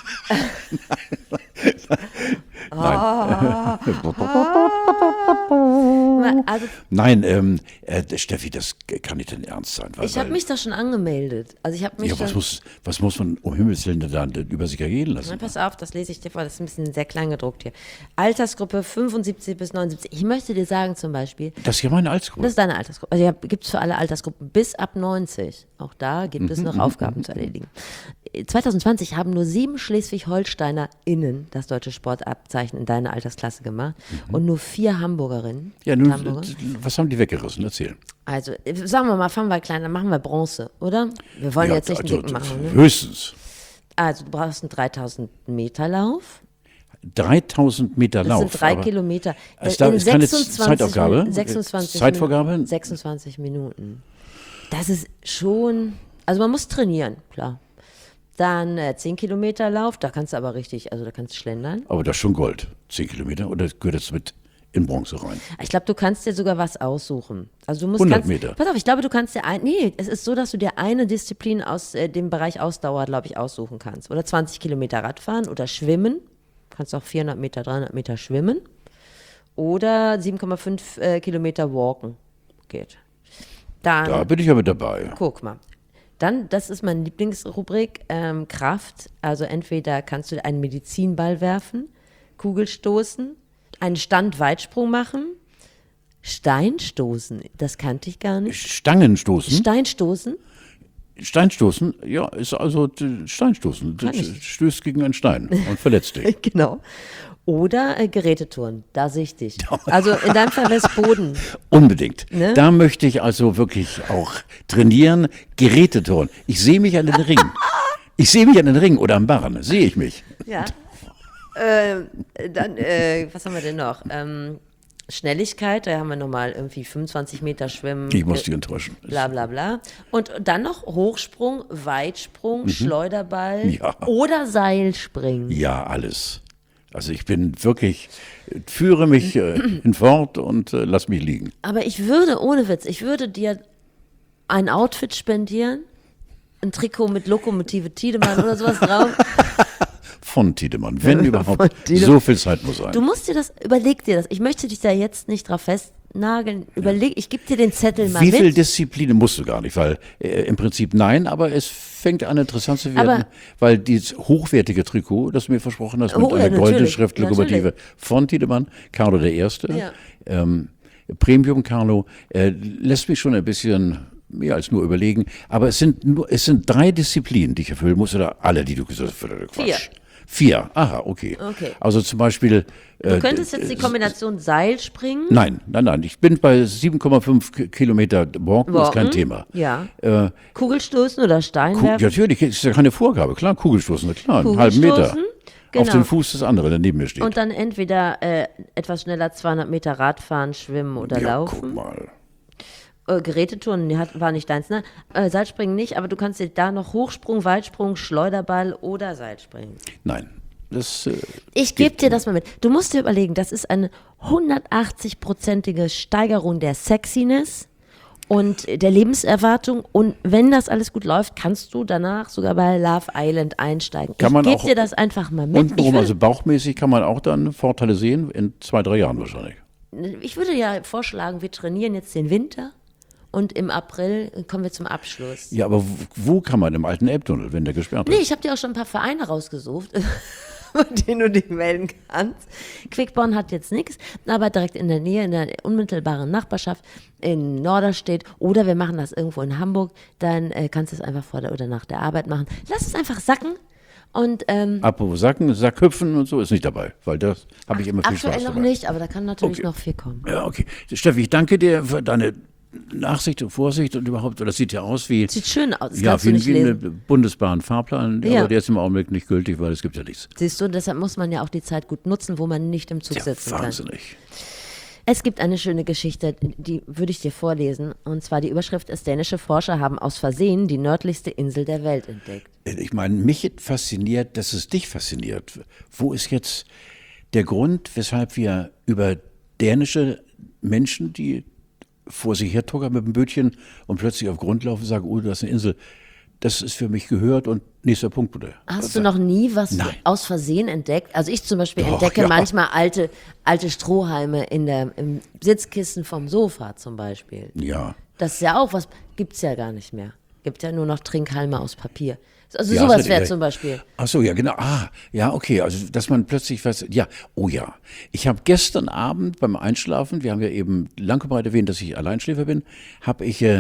Also, Nein, ähm, äh, Steffi, das kann nicht dein Ernst sein. Weil, ich habe weil- mich da schon angemeldet. Also ich habe mich Ja, was schon, muss, was muss man um Himmels Willen da über sich ergehen lassen? Na, pass auf, das lese ich dir vor, das ist ein bisschen sehr klein gedruckt hier. Altersgruppe fünfundsiebzig bis neunundsiebzig. Ich möchte dir sagen zum Beispiel, Das ist ja meine Altersgruppe. das ist deine Altersgruppe. Also ja, gibt es für alle Altersgruppen bis ab neunzig. Auch da gibt es Mhm, noch Aufgaben zu erledigen. zwanzig zwanzig haben nur sieben Schleswig-Holsteiner*innen das deutsche Sportabzeichen in deiner Altersklasse gemacht mhm. und nur vier Hamburgerinnen. Ja, nun, Hamburger. Was haben die weggerissen? Erzähl. Also, sagen wir mal, fangen wir klein, dann machen wir Bronze, oder? Wir wollen ja, jetzt nicht einen also, dicken machen. Ne? Höchstens. Also, du brauchst einen dreitausend Meter Lauf. dreitausend Meter Lauf. Das sind drei Kilometer. Also da ist keine Zeitaufgabe? sechsundzwanzig Zeitvorgabe? Minuten, sechsundzwanzig Minuten. Das ist schon, also man muss trainieren, klar. Dann äh, zehn Kilometer Lauf, da kannst du aber richtig, also da kannst du schlendern. Aber das ist schon Gold, zehn Kilometer, oder gehört das mit in Bronze rein? Ich glaube, du kannst dir sogar was aussuchen. Also du musst hundert kannst, Meter. Pass auf, ich glaube, du kannst dir ein, nee, es ist so, dass du dir eine Disziplin aus äh, dem Bereich Ausdauer, glaube ich, aussuchen kannst. Oder zwanzig Kilometer Radfahren oder Schwimmen. Du kannst auch vierhundert Meter, dreihundert Meter schwimmen. Oder sieben Komma fünf äh, Kilometer walken. Geht. Dann, da bin ich ja mit dabei. Guck mal. Dann, das ist meine Lieblingsrubrik, ähm, Kraft. Also entweder kannst du einen Medizinball werfen, Kugelstoßen, einen Standweitsprung machen, Steinstoßen, das kannte ich gar nicht. Stangenstoßen? Steinstoßen? Steinstoßen, ja, ist also Steinstoßen. Du stößt gegen einen Stein und verletzt dich. Genau. Oder äh, Geräteturnen, da sehe ich dich. Also in deinem Fall wäre es Boden. Unbedingt. Ne? Da möchte ich also wirklich auch trainieren, Geräteturnen. Ich sehe mich an den Ring. Ich sehe mich an den Ring oder am Barren, sehe ich mich. Ja. äh, dann, äh, was haben wir denn noch? Ähm, Schnelligkeit, da haben wir nochmal irgendwie fünfundzwanzig Meter Schwimmen. Ich muss dich enttäuschen. Bla bla bla. Und dann noch Hochsprung, Weitsprung, mhm. Schleuderball ja. oder Seilspringen. Ja, alles. Also ich bin wirklich, führe mich äh, hinfort und äh, lass mich liegen. Aber ich würde, ohne Witz, ich würde dir ein Outfit spendieren, ein Trikot mit Lokomotive Tiedemann oder sowas drauf. Von Tiedemann, wenn überhaupt, so viel Zeit muss sein. Du musst dir das, überleg dir das, ich möchte dich da jetzt nicht drauf festnageln, überleg, ich gebe dir den Zettel mal Wie mit. Wie viel Disziplinen musst du gar nicht, weil äh, im Prinzip nein, aber es fängt an interessant zu werden, aber weil dieses hochwertige Trikot, das du mir versprochen hast, mit oh, einer ja, goldenen Schrift Lokomotive von Tiedemann, Carlo der Erste, ja. ähm, Premium Carlo, äh, lässt mich schon ein bisschen mehr als nur überlegen, aber es sind nur, es sind drei Disziplinen, die ich erfüllen muss, oder alle, die du gesagt hast, Quatsch. Vier. Vier, aha, okay. okay. Also zum Beispiel. Du könntest äh, jetzt die Kombination Seilspringen. Nein, nein, nein. Ich bin bei sieben Komma fünf Kilometer Walken, das ist kein Thema. Ja. Äh, Kugelstoßen oder Steinwerfen? Ku- natürlich, ist ja keine Vorgabe. Klar, Kugelstoßen, klar, einen halben Meter. Genau. Auf den Fuß des anderen, der neben mir steht. Und dann entweder äh, etwas schneller zweihundert Meter Radfahren, schwimmen oder ja, laufen. Guck mal. Äh, Geräteturnen war nicht deins, ne? Äh, Seilspringen nicht, aber du kannst dir da noch Hochsprung, Weitsprung, Schleuderball oder Seilspringen. Nein. Das, äh, ich gebe dir das mal mit. Du musst dir überlegen, das ist eine hundertachtzig-prozentige Steigerung der Sexiness und der Lebenserwartung. Und wenn das alles gut läuft, kannst du danach sogar bei Love Island einsteigen. Kann ich gebe dir das einfach mal mit. Untenrum, also bauchmäßig, kann man auch dann Vorteile sehen, in zwei, drei Jahren wahrscheinlich. Ich würde ja vorschlagen, wir trainieren jetzt den Winter. Und im April kommen wir zum Abschluss. Ja, aber wo, wo kann man im alten Elbtunnel, wenn der gesperrt ist? Nee, ich habe dir auch schon ein paar Vereine rausgesucht, bei denen du dich melden kannst. Quickborn hat jetzt nichts, aber direkt in der Nähe, in der unmittelbaren Nachbarschaft in Norderstedt oder wir machen das irgendwo in Hamburg, dann äh, kannst du es einfach vor der oder nach der Arbeit machen. Lass es einfach sacken. Und, ähm, Apropos Sacken, Sackhüpfen und so ist nicht dabei, weil das habe ich immer viel Spaß dabei. Aktuell noch nicht, aber da kann natürlich okay. noch viel kommen. Ja, okay. Steffi, ich danke dir für deine Nachsicht und Vorsicht und überhaupt, das sieht ja aus wie. Sieht schön aus, das ja, kannst wie, du nicht wie lesen. ein Bundesbahn-Fahrplan, Ja. aber der ist im Augenblick nicht gültig, weil es gibt ja nichts. Siehst du, deshalb muss man ja auch die Zeit gut nutzen, wo man nicht im Zug Ja, sitzen kann. wahnsinnig. Es gibt eine schöne Geschichte, die würde ich dir vorlesen. Und zwar die Überschrift ist, dänische Forscher haben aus Versehen die nördlichste Insel der Welt entdeckt. Ich meine, mich fasziniert, dass es dich fasziniert. Wo ist jetzt der Grund, weshalb wir über dänische Menschen, die vor sich hertuckern mit dem Bötchen und plötzlich auf Grund laufen und sagen, oh, das ist eine Insel, das ist für mich gehört und nächster Punkt, bitte. Hast du noch nie was Nein. aus Versehen entdeckt? Also ich zum Beispiel Doch, entdecke ja. manchmal alte, alte Strohhalme in der, im Sitzkissen vom Sofa zum Beispiel. Ja. Das ist ja auch was, gibt es ja gar nicht mehr. Gibt ja nur noch Trinkhalme aus Papier. Also Ja, sowas das- wäre ja. zum Beispiel. Ach so, ja, genau. Ah, ja, okay. Also, dass man plötzlich was, ja, oh ja. Ich habe gestern Abend beim Einschlafen, wir haben ja eben lang und breit erwähnt, dass ich Alleinschläfer bin, habe ich äh,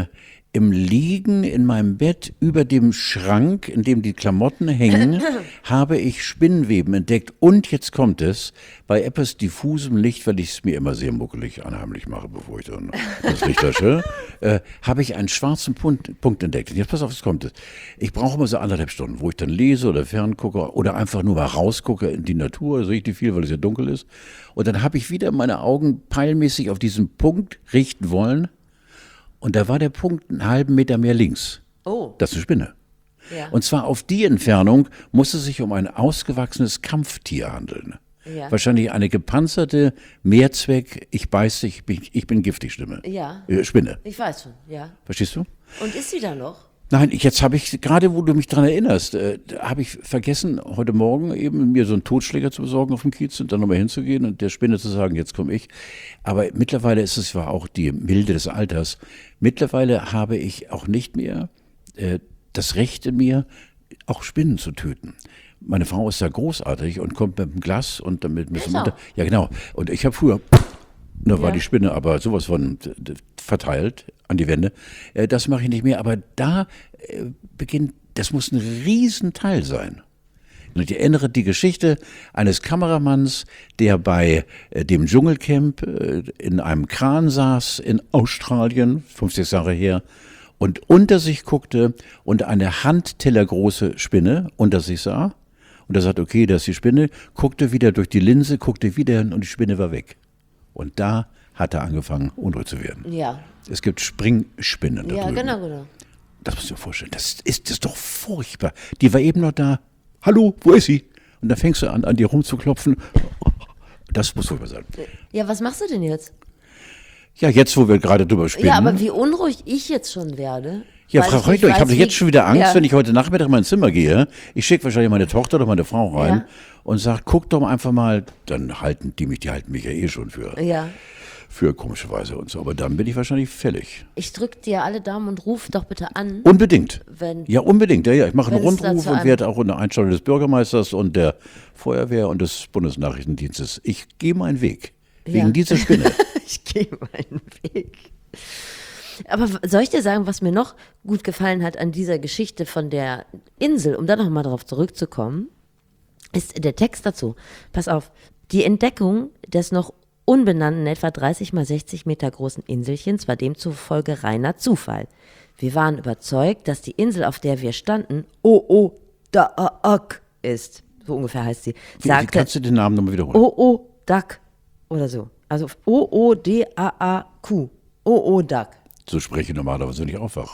im Liegen in meinem Bett über dem Schrank, in dem die Klamotten hängen, habe ich Spinnenweben entdeckt. Und jetzt kommt es, bei etwas diffusem Licht, weil ich es mir immer sehr muckelig anheimlich mache, bevor ich dann das Licht lösche, äh, habe ich einen schwarzen Punkt, Punkt entdeckt. Und jetzt pass auf, jetzt kommt es. Ich brauche immer so anderthalb Stunden, wo ich dann lese oder ferngucke oder einfach nur mal rausgucke in die Natur, sehe ich nicht viel, weil es ja dunkel ist. Und dann habe ich wieder meine Augen peilmäßig auf diesen Punkt richten wollen. Und da war der Punkt einen halben Meter mehr links. Oh. Das ist eine Spinne. Ja. Und zwar auf die Entfernung muss es sich um ein ausgewachsenes Kampftier handeln. Ja. Wahrscheinlich eine gepanzerte Mehrzweck, ich beiß dich, ich bin, ich bin giftig Stimme. Ja. Äh, Spinne. Ich weiß schon, ja. Verstehst du? Und ist sie da noch? Nein, jetzt habe ich, gerade wo du mich dran erinnerst, äh, habe ich vergessen, heute Morgen eben mir so einen Totschläger zu besorgen auf dem Kiez und dann nochmal hinzugehen und der Spinne zu sagen, jetzt komme ich. Aber mittlerweile ist es ja auch die Milde des Alters. Mittlerweile habe ich auch nicht mehr äh, das Recht in mir, auch Spinnen zu töten. Meine Frau ist da großartig und kommt mit dem Glas und damit mit dem Mutter. Ja, genau. Und ich habe früher, da war Ja. die Spinne aber sowas von verteilt an die Wände. Äh, das mache ich nicht mehr. Aber da äh, beginnt, das muss ein Riesenteil sein. Und ich erinnere die Geschichte eines Kameramanns, der bei äh, dem Dschungelcamp äh, in einem Kran saß in Australien, fünfzig Jahre her, und unter sich guckte und eine handtellergroße Spinne unter sich sah. Und er sagt, okay, das ist die Spinne, guckte wieder durch die Linse, guckte wieder hin und die Spinne war weg. Und da hat er angefangen, unruhig zu werden. Ja. Es gibt Springspinnen da Ja, drüben. genau, genau. Das musst du dir vorstellen. Das ist, das ist doch furchtbar. Die war eben noch da. Hallo, wo ist sie? Und dann fängst du an, an dir rumzuklopfen. Das muss furchtbar sein. Ja, was machst du denn jetzt? Ja, jetzt, wo wir gerade drüber spielen. Ja, aber wie unruhig ich jetzt schon werde. Ja, weil Frau ich Reuter, nicht ich weiß, habe wie- jetzt schon wieder Angst, ja. wenn ich heute Nachmittag in mein Zimmer gehe. Ich schicke wahrscheinlich meine Tochter oder meine Frau rein Ja. und sage, guck doch mal einfach mal. Dann halten die mich, die halten mich ja eh schon für, Ja. für komischerweise und so. Aber dann bin ich wahrscheinlich fällig. Ich drück dir alle Daumen und ruf doch bitte an, Unbedingt. wenn. Ja, unbedingt. Ja, ja. Ich mache einen Wenn es Rundruf dazu und einem- werde auch unter Einstellung des Bürgermeisters und der Feuerwehr und des Bundesnachrichtendienstes. Ich gehe meinen Weg. Wegen Ja. dieser Spinne. Ich gehe meinen Weg. Aber w- soll ich dir sagen, was mir noch gut gefallen hat an dieser Geschichte von der Insel, um da nochmal drauf zurückzukommen, ist der Text dazu. Pass auf. Die Entdeckung des noch unbenannten, etwa dreißig mal sechzig Meter großen Inselchens war demzufolge reiner Zufall. Wir waren überzeugt, dass die Insel, auf der wir standen, O-O-Da-A-Ak ist. So ungefähr heißt sie. Wie, Sagte kannst du den Namen nochmal wiederholen? O-O-Dak oder so. Also O-O-D-A-A-Q. O-O-Dak. So spreche ich normalerweise nicht aufwach.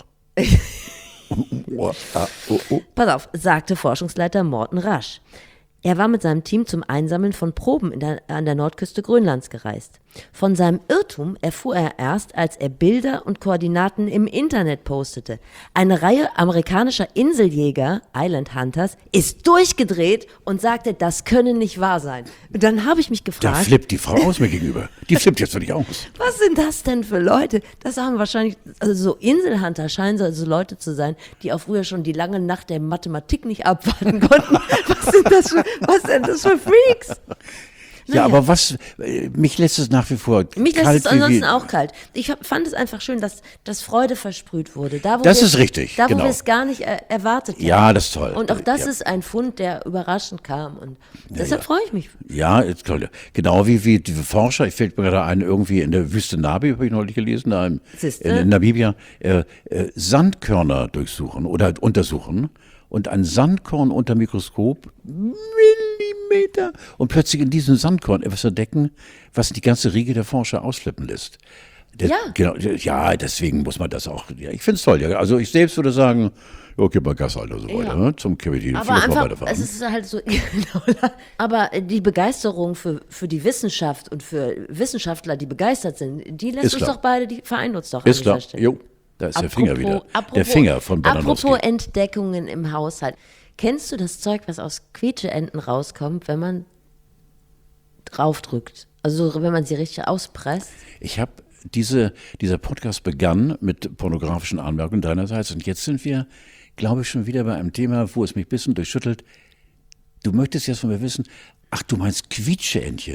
Oh, ah, oh, oh. Pass auf, sagte Forschungsleiter Morten Rasch. Er war mit seinem Team zum Einsammeln von Proben in der, an der Nordküste Grönlands gereist. Von seinem Irrtum erfuhr er erst, als er Bilder und Koordinaten im Internet postete. Eine Reihe amerikanischer Inseljäger, Island Hunters, ist durchgedreht und sagte, das könne nicht wahr sein. Und dann habe ich mich Da gefragt, flippt die Frau aus mir gegenüber. Die flippt jetzt völlig aus. was sind das denn für Leute? Das haben wahrscheinlich, also so Inselhunter scheinen so also Leute zu sein, die auch früher schon die lange Nacht der Mathematik nicht abwarten konnten. Was sind das für, was sind das für Freaks? Ja, Naja. aber was, äh, mich lässt es nach wie vor Mich lässt kalt es wie- ansonsten wie, auch kalt. Ich hab- fand es einfach schön, dass, dass Freude versprüht wurde. Da, wo Das wir, ist richtig, Da, wo genau. wir es gar nicht er, erwartet haben. Ja, das ist toll. Und auch das Ja. ist ein Fund, der überraschend kam. Und deshalb ja. freue ich mich. Ja, ist toll. Genau wie, wie die Forscher, ich fällt mir gerade ein, irgendwie in der Wüste Nabi, habe ich neulich gelesen, da im, Siehste? in, in Namibia, äh, äh, Sandkörner durchsuchen oder untersuchen und ein Sandkorn unter Mikroskop, Millimeter, und plötzlich in diesem Sandkorn etwas entdecken, was die ganze Riege der Forscher ausflippen lässt. Das, Ja. Genau, ja, deswegen muss man das auch, ja, ich finde es toll. Ja. Also ich selbst würde sagen, ja, gib mal Gas, Alter, so Ja. weiter, ne? Zum Kapitän, Aber einfach, es ist halt so, genau, aber die Begeisterung für, für die Wissenschaft und für Wissenschaftler, die begeistert sind, die lässt Ist uns klar. doch beide, die vereint uns doch Ist an klar, dieser Stelle. jo, da ist der Finger wieder. Der Finger von Bananowski. Apropos Entdeckungen im Haushalt. Kennst du das Zeug, was aus Quietscheenten rauskommt, wenn man draufdrückt? Also wenn man sie richtig auspresst? Ich habe diese, dieser Podcast begann mit pornografischen Anmerkungen deinerseits und jetzt sind wir, glaube ich, schon wieder bei einem Thema, wo es mich ein bisschen durchschüttelt. Du möchtest jetzt von mir wissen, ach, du meinst Quietscheentchen?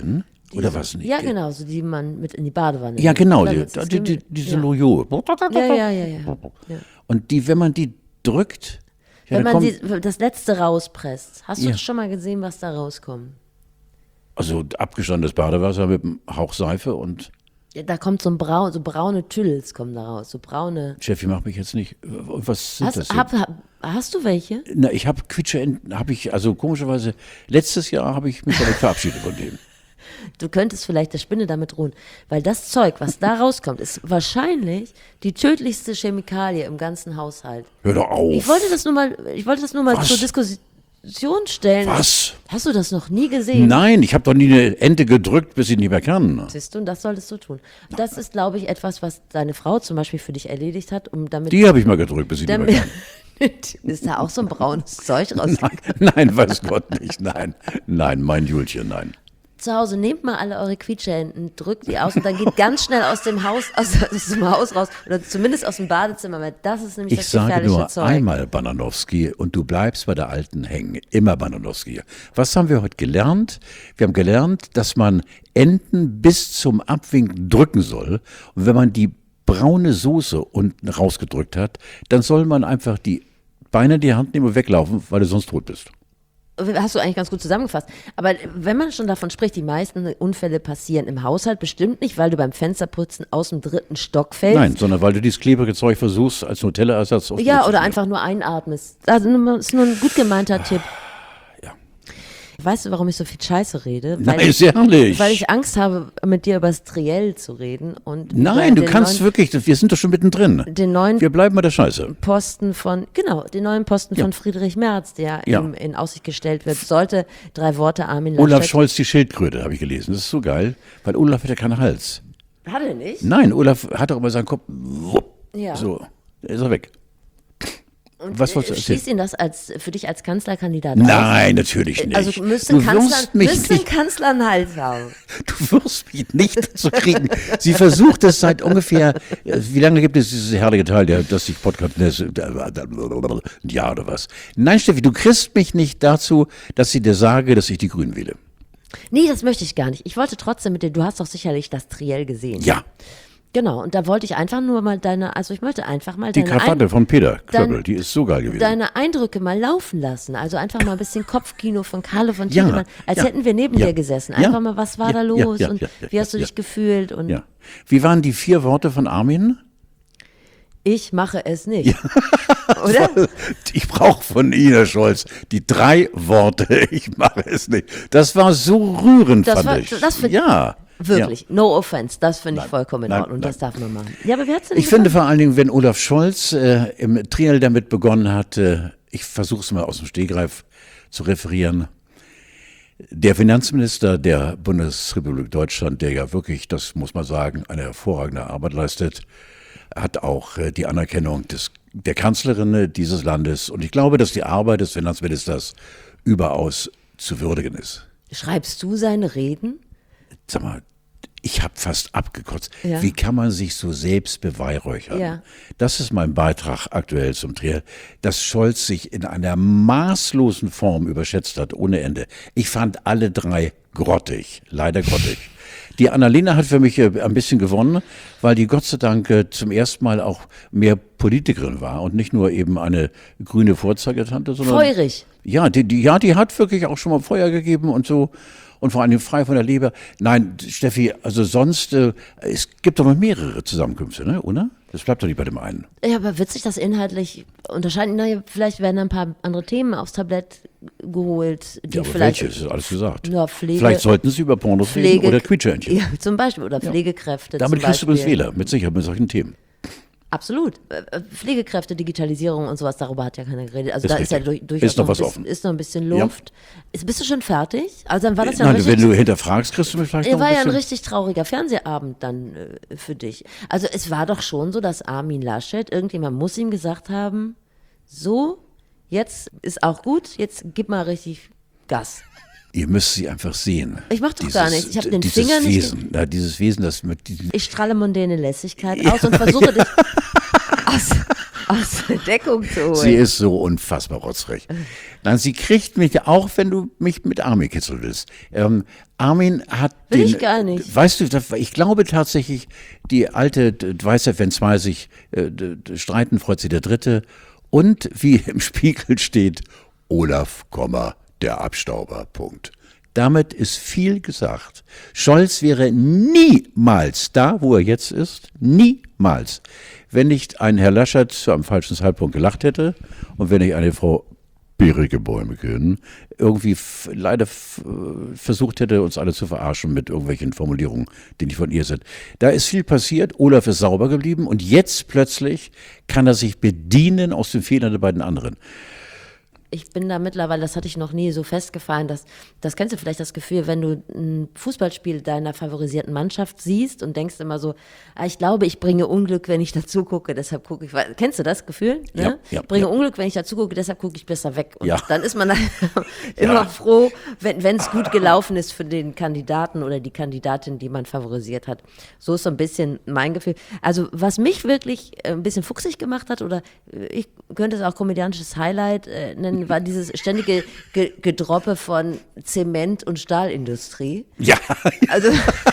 Oder was nicht? Ja, genau, so die man mit in die Badewanne Ja, nimmt. genau, Oder die, das die, System- die, diese ja. Loyo. Ja, ja, ja, ja. ja. Und die, wenn man die drückt, ja, Wenn dann man kommt, die, das letzte rauspresst, hast du Ja. das schon mal gesehen, was da rauskommt? also abgestandenes Badewasser mit einem Hauch Seife und Ja, da kommt so ein braun, so braune Tüdels kommen da raus, so braune. Cheffi, mach mich jetzt nicht. Was sind das Hast, hier? hab, hab, hast du welche? Na, ich habe Quietscheenten, habe ich, also komischerweise, letztes Jahr habe ich mich damit verabschiedet von dem. Du könntest vielleicht der Spinne damit ruhen, weil das Zeug, was da rauskommt, ist wahrscheinlich die tödlichste Chemikalie im ganzen Haushalt. Hör doch auf. Ich wollte das nur mal, ich wollte das nur mal Was? zur Diskussion stellen. Was? Hast du das noch nie gesehen? Nein, ich habe doch nie eine Ente gedrückt, bis ich nicht mehr kann. Siehst du, und das solltest du tun. Das ist, glaube ich, etwas, was deine Frau zum Beispiel für dich erledigt hat, um damit. Die habe ich mal gedrückt, bis ich nicht mehr damit kann. ist da auch so ein braunes Zeug raus. Nein, nein, weiß Gott nicht. Nein, nein, mein Julchen, nein. Zu Hause nehmt mal alle eure Quietschehänden, drückt die aus und dann geht ganz schnell aus dem Haus, aus, aus dem Haus raus oder zumindest aus dem Badezimmer, weil das ist nämlich Ich das sage gefährliche nur Zeug. einmal Bananowski und du bleibst bei der alten hängen. Immer Bananowski. Was haben wir heute gelernt? Wir haben gelernt, dass man Enten bis zum Abwinken drücken soll. Und wenn man die braune Soße unten rausgedrückt hat, dann soll man einfach die Beine in die Hand nehmen und weglaufen, weil du sonst tot bist. Hast du eigentlich ganz gut zusammengefasst. Aber wenn man schon davon spricht, die meisten Unfälle passieren im Haushalt, bestimmt nicht, weil du beim Fensterputzen aus dem dritten Stock fällst. Nein, sondern weil du dieses klebrige Zeug versuchst, als Nutella-Ersatz aufzunehmen. Ja, oder einfach nur einatmest. Also, das ist nur ein gut gemeinter Tipp. Ja. Weißt du, warum ich so viel Scheiße rede? Nein, ich, ist ehrlich. Weil ich Angst habe, mit dir über das Triell zu reden. Und Nein, über du den kannst neuen, wirklich, wir sind doch schon mittendrin. den neuen Wir bleiben bei der Scheiße. Posten von, genau, den neuen Posten Ja. von Friedrich Merz, der Ja. ihm in Aussicht gestellt wird, sollte drei Worte Armin Olaf Laschet. Scholz, die Schildkröte, habe ich gelesen. Das ist so geil, weil Olaf hat ja keinen Hals. Hat er nicht? Nein, Olaf hat doch immer seinen Kopf, wupp, Ja. so, da ist er weg. Und Was wolltest du äh, erzählen? schließt ihn das als für dich als Kanzlerkandidat aus? Nein, natürlich nicht. Also müsste du ein Kanzler, wirst mich müsste ein nicht, Kanzler einen Hals haben. du wirst mich nicht dazu kriegen. Sie versucht es seit ungefähr, wie lange gibt es dieses herrliche Teil, der, das sich Podcast nennt, ein Jahr oder was. Nein, Steffi, du kriegst mich nicht dazu, dass ich dir sage, dass ich die Grünen wähle. Nee, das möchte ich gar nicht. Ich wollte trotzdem mit dir, du hast doch sicherlich das Triell gesehen. Ja, Genau, und da wollte ich einfach nur mal deine, also ich möchte einfach mal die deine, Krawatte Ein, von Peter Klöppel, dein- die ist so geil gewesen. deine Eindrücke mal laufen lassen. Also einfach mal ein bisschen Kopfkino von Carlo von Ja, Tiedemann, als ja, hätten wir neben ja, dir gesessen. ja, Einfach mal, was war ja, da ja, los ja, und ja, ja, wie hast du ja, dich gefühlt? Und Ja. Wie waren die vier Worte von Armin? ich mache es nicht. Oder? Ich brauche von Ihnen, Herr Scholz, die drei Worte, ich mache es nicht. Das war so rührend, Das fand war- ich. das find- ja. Wirklich, no offense, das finde ich Nein, vollkommen in nein, Ordnung, nein. das darf man machen. Ja, aber wer hat's denn Ich finde vor allen Dingen, wenn Olaf Scholz äh, im Triell damit begonnen hat, äh, ich versuche es mal aus dem Stegreif zu referieren, der Finanzminister der Bundesrepublik Deutschland, der ja wirklich, das muss man sagen, eine hervorragende Arbeit leistet, hat auch äh, die Anerkennung des, der Kanzlerin dieses Landes. Und ich glaube, dass die Arbeit des Finanzministers überaus zu würdigen ist. Schreibst du seine Reden? Sag mal, ich habe fast abgekotzt. Ja. Wie kann man sich so selbst beweihräuchern? Ja. Das ist mein Beitrag aktuell zum Triell, dass Scholz sich in einer maßlosen Form überschätzt hat, ohne Ende. Ich fand alle drei grottig, leider grottig. Die Annalena hat für mich äh, ein bisschen gewonnen, weil die Gott sei Dank äh, zum ersten Mal auch mehr Politikerin war und nicht nur eben eine grüne Vorzeigetante, sondern Feurig. ja, die, die, ja, die hat wirklich auch schon mal Feuer gegeben und so. Und vor allem frei von der Leber. Nein, Steffi, also sonst, äh, es gibt doch noch mehrere Zusammenkünfte, ne, oder? Das bleibt doch nicht bei dem einen. Ja, aber wird sich das inhaltlich unterscheiden? Na, vielleicht werden ein paar andere Themen aufs Tablett geholt, die Ja, aber vielleicht. welche, ist alles gesagt. Ja, Pflege, Vielleicht sollten Sie über Pornos reden Pflege, oder Quietscheentchen. Ja, zum Beispiel, oder Pflegekräfte. Damit zum kriegst du übrigens Beispiel. Wähler, mit Sicherheit, mit solchen Themen. Absolut. Äh, Pflegekräfte, Digitalisierung und sowas, darüber hat ja keiner geredet. Also Ist da ist ja richtig. durch, durchaus Ist noch ein was bisschen, offen. ist noch ein bisschen Luft. Ist, bist du schon fertig? Also dann war das ja Nein, ein wenn richtig, du hinterfragst, kriegst du mich vielleicht ja, noch war ein ja ein bisschen. richtig trauriger Fernsehabend dann äh, für dich. Also es war doch schon so, dass Armin Laschet, irgendjemand muss ihm gesagt haben, so, jetzt ist auch gut, jetzt gib mal richtig Gas. Ihr müsst sie einfach sehen. Ich mach doch gar nichts. Ich hab den dieses Finger nicht Wesen, na, dieses Wesen, das mit diesen Ich strahle mondäne Lässigkeit aus und versuche dich aus, aus der Deckung zu holen. Sie ist so unfassbar rotzfrech. Nein, sie kriegt mich auch, wenn du mich mit Armin kitzeln willst. Ähm, Armin hat Will den, ich gar nicht. Weißt du, das- ich glaube tatsächlich, die alte, du weißt ja, wenn zwei sich äh, d- d- streiten, freut sie der Dritte. Und wie im Spiegel steht, Olaf, Komma, der Abstauber, Punkt. Damit ist viel gesagt. Scholz wäre niemals da, wo er jetzt ist, niemals, wenn nicht ein Herr Laschet zu einem falschen Zeitpunkt gelacht hätte und wenn nicht eine Frau bärige Bäume können, irgendwie f- leider f- versucht hätte, uns alle zu verarschen mit irgendwelchen Formulierungen, die nicht von ihr sind. Da ist viel passiert, Olaf ist sauber geblieben und jetzt plötzlich kann er sich bedienen aus den Fehlern der beiden anderen. Ich bin da mittlerweile, das hatte ich noch nie so festgefahren, dass, das kennst du vielleicht das Gefühl, wenn du ein Fußballspiel deiner favorisierten Mannschaft siehst und denkst immer so, ah, ich glaube, ich bringe Unglück, wenn ich dazu gucke, deshalb gucke ich, kennst du das Gefühl? Ne? Ja, ja, ich bringe ja. Unglück, wenn ich dazu gucke, deshalb gucke ich besser weg. Und Ja. dann ist man dann immer Ja. froh, wenn es gut gelaufen ist für den Kandidaten oder die Kandidatin, die man favorisiert hat. So ist so ein bisschen mein Gefühl. Also was mich wirklich äh, ein bisschen fuchsig gemacht hat, oder äh, ich könnte es auch komödiantisches Highlight äh, nennen, war dieses ständige Ge Gedroppe von Zement- und Stahlindustrie. Ja, Also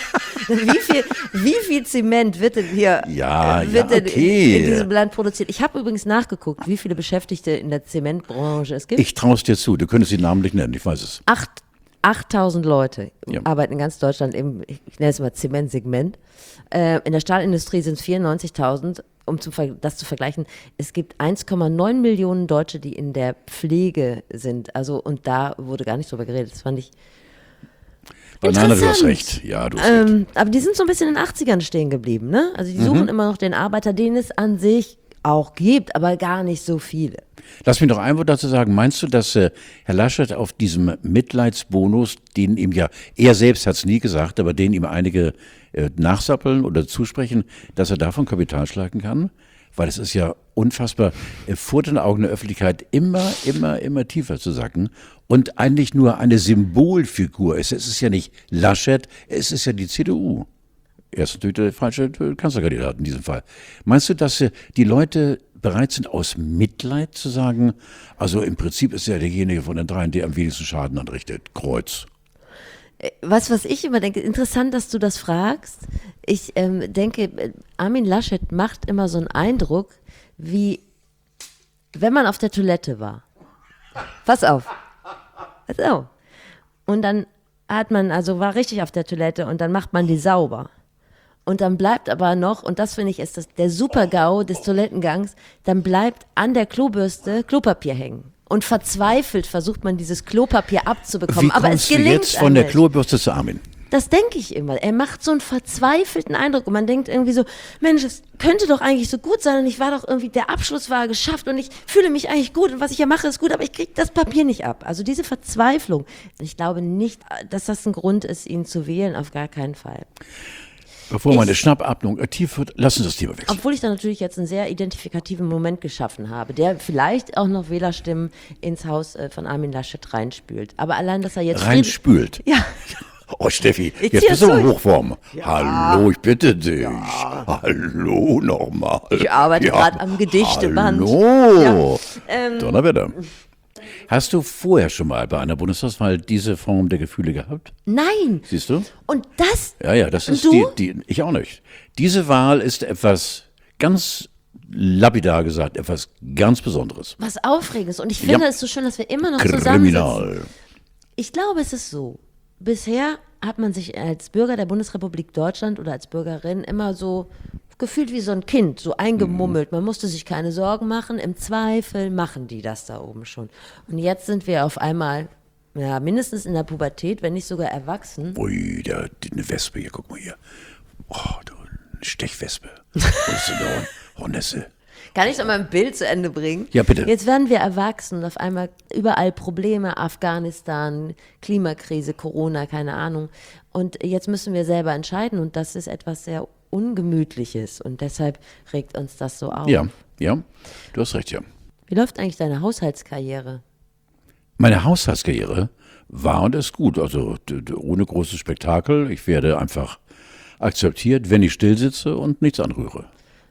wie viel, wie viel Zement wird denn hier Ja, äh, wird ja, denn okay. in, in diesem Land produziert? Ich habe übrigens nachgeguckt, wie viele Beschäftigte in der Zementbranche es gibt. ich traue es dir zu, du könntest die Namen nicht nennen, ich weiß es. Acht, achttausend Leute Ja. arbeiten in ganz Deutschland im, ich nenne es mal Zementsegment. Äh, in der Stahlindustrie sind es vierundneunzigtausend. Um zu, ver- das zu vergleichen, es gibt eins Komma neun Millionen Deutsche, die in der Pflege sind. Also, und da wurde gar nicht drüber geredet. Das fand ich Banane, du hast interessant. recht. Ja, du hast recht. Ähm, aber die sind so ein bisschen in den achtzigern stehen geblieben, ne? Also die suchen immer noch den Arbeiter, den es an sich auch gibt, aber gar nicht so viele. Lass mich noch ein Wort dazu sagen. Meinst du, dass äh, Herr Laschet auf diesem Mitleidsbonus, den ihm ja, er selbst hat es nie gesagt, aber den ihm einige äh, nachsappeln oder zusprechen, dass er davon Kapital schlagen kann? Weil es ist ja unfassbar, äh, vor den Augen der Öffentlichkeit immer, immer, immer tiefer zu sacken und eigentlich nur eine Symbolfigur ist. Es ist ja nicht Laschet, es ist ja die C D U. Er ist natürlich der falsche Kanzlerkandidat in diesem Fall. Meinst du, dass äh, die Leute bereit sind, aus Mitleid zu sagen, also im Prinzip ist er derjenige von den dreien, der am wenigsten Schaden anrichtet? Kreuz. Was, was ich immer denke, interessant, dass du das fragst. Ich ähm, denke, äh, Armin Laschet macht immer so einen Eindruck, wie wenn man auf der Toilette war. Pass auf. Pass auf. Und dann hat man, also war richtig auf der Toilette und dann macht man die sauber. Und dann bleibt aber noch, und das finde ich ist das, der Super-GAU des Toilettengangs, dann bleibt an der Klobürste Klopapier hängen. Und verzweifelt versucht man dieses Klopapier abzubekommen. Wie Aber es kommst du gelingt jetzt von einem der nicht. Klobürste zu Armin? Das denke ich immer. Er macht so einen verzweifelten Eindruck und man denkt irgendwie so, Mensch, es könnte doch eigentlich so gut sein und ich war doch irgendwie, der Abschluss war geschafft und ich fühle mich eigentlich gut und was ich hier mache ist gut, aber ich kriege das Papier nicht ab. Also diese Verzweiflung. Ich glaube nicht, dass das ein Grund ist, ihn zu wählen, auf gar keinen Fall. Bevor Ich- meine Schnappatmung aktiv wird, lass uns das Thema wechseln. Obwohl ich da natürlich jetzt einen sehr identifikativen Moment geschaffen habe, der vielleicht auch noch Wählerstimmen ins Haus äh, von Armin Laschet reinspült. Aber allein, dass er jetzt... Frieden- Reinspült. Ja, Oh Steffi, Ich jetzt zieh bist das du in durch. Hochform. Hallo, ich bitte dich. Hallo nochmal. Ich arbeite gerade am Gedichteband. Hallo. ähm, Donnerwetter. Hast du vorher schon mal bei einer Bundestagswahl diese Form der Gefühle gehabt? nein. Siehst du? Und das... Ja, ja, das ist Du? die, die, ich auch nicht. Diese Wahl ist etwas ganz lapidar gesagt, etwas ganz Besonderes. Was Aufregendes. Und ich finde Ja. es so schön, dass wir immer noch zusammensitzen. Kriminal. Ich glaube, es ist so. Bisher hat man sich als Bürger der Bundesrepublik Deutschland oder als Bürgerin immer so gefühlt wie so ein Kind, so eingemummelt. Man musste sich keine Sorgen machen. Im Zweifel machen die das da oben schon. Und jetzt sind wir auf einmal, ja, mindestens in der Pubertät, wenn nicht sogar erwachsen. Ui, der, die, eine Wespe hier, guck mal hier. Oh, du, eine Stechwespe. Wo ist denn da? Hornisse. Kann ich noch mal ein Bild zu Ende bringen? Ja, bitte. Jetzt werden wir erwachsen und auf einmal überall Probleme, Afghanistan, Klimakrise, Corona, keine Ahnung. Und jetzt müssen wir selber entscheiden und das ist etwas sehr Ungemütliches und deshalb regt uns das so auf. Ja, ja, du hast recht, ja. Wie läuft eigentlich deine Haushaltskarriere? Meine Haushaltskarriere war und ist gut, also d- d- ohne großes Spektakel. Ich werde einfach akzeptiert, wenn ich still sitze und nichts anrühre.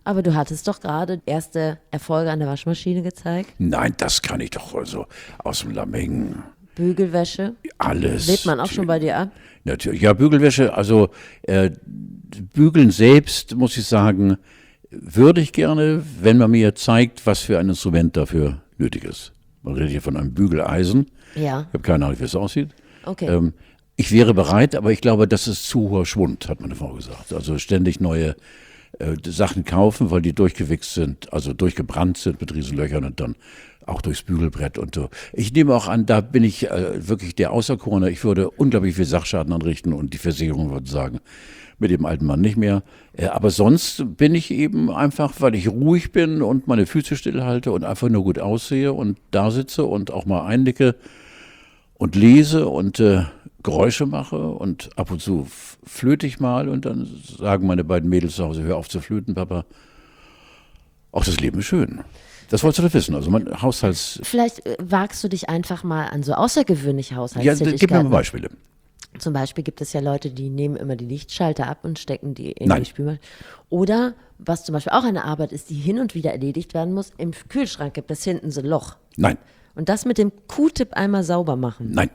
Aber du hattest doch gerade erste Erfolge an der Waschmaschine gezeigt. Nein, das kann ich doch also aus dem Lameng. Bügelwäsche. Alles. Lebt man auch schon bei dir ab? Natürlich. Ja, Bügelwäsche, also äh, Bügeln selbst, muss ich sagen, würde ich gerne, wenn man mir zeigt, was für ein Instrument dafür nötig ist. Man redet hier von einem Bügeleisen. Ja. Ich habe keine Ahnung, wie es aussieht. Okay. Ähm, ich wäre bereit, aber ich glaube, das ist zu hoher Schwund, hat meine Frau gesagt. Also ständig neue äh, Sachen kaufen, weil die durchgewichst sind, also durchgebrannt sind mit Riesenlöchern und dann auch durchs Bügelbrett und so. Ich nehme auch an, da bin ich äh, wirklich der Außerkorner. Ich würde unglaublich viel Sachschaden anrichten und die Versicherung würde sagen, mit dem alten Mann nicht mehr. Äh, aber sonst bin ich eben einfach, weil ich ruhig bin und meine Füße stillhalte und einfach nur gut aussehe und da sitze und auch mal einnicke und lese und äh, Geräusche mache und ab und zu flöte ich mal und dann sagen meine beiden Mädels zu Hause, hör auf zu flöten, Papa. Auch das Leben ist schön. Das wolltest du doch wissen. Also mein Haushalts... Vielleicht äh, wagst du dich einfach mal an so außergewöhnliche Ja, Haushaltstätigkeiten. gib mir mal Beispiele. Zum Beispiel gibt es ja Leute, die nehmen immer die Lichtschalter ab und stecken die in Nein. die Spülmaschine. Oder, was zum Beispiel auch eine Arbeit ist, die hin und wieder erledigt werden muss, im Kühlschrank gibt es hinten so ein Loch. Nein, Und das mit dem Q-Tip einmal sauber machen. nein.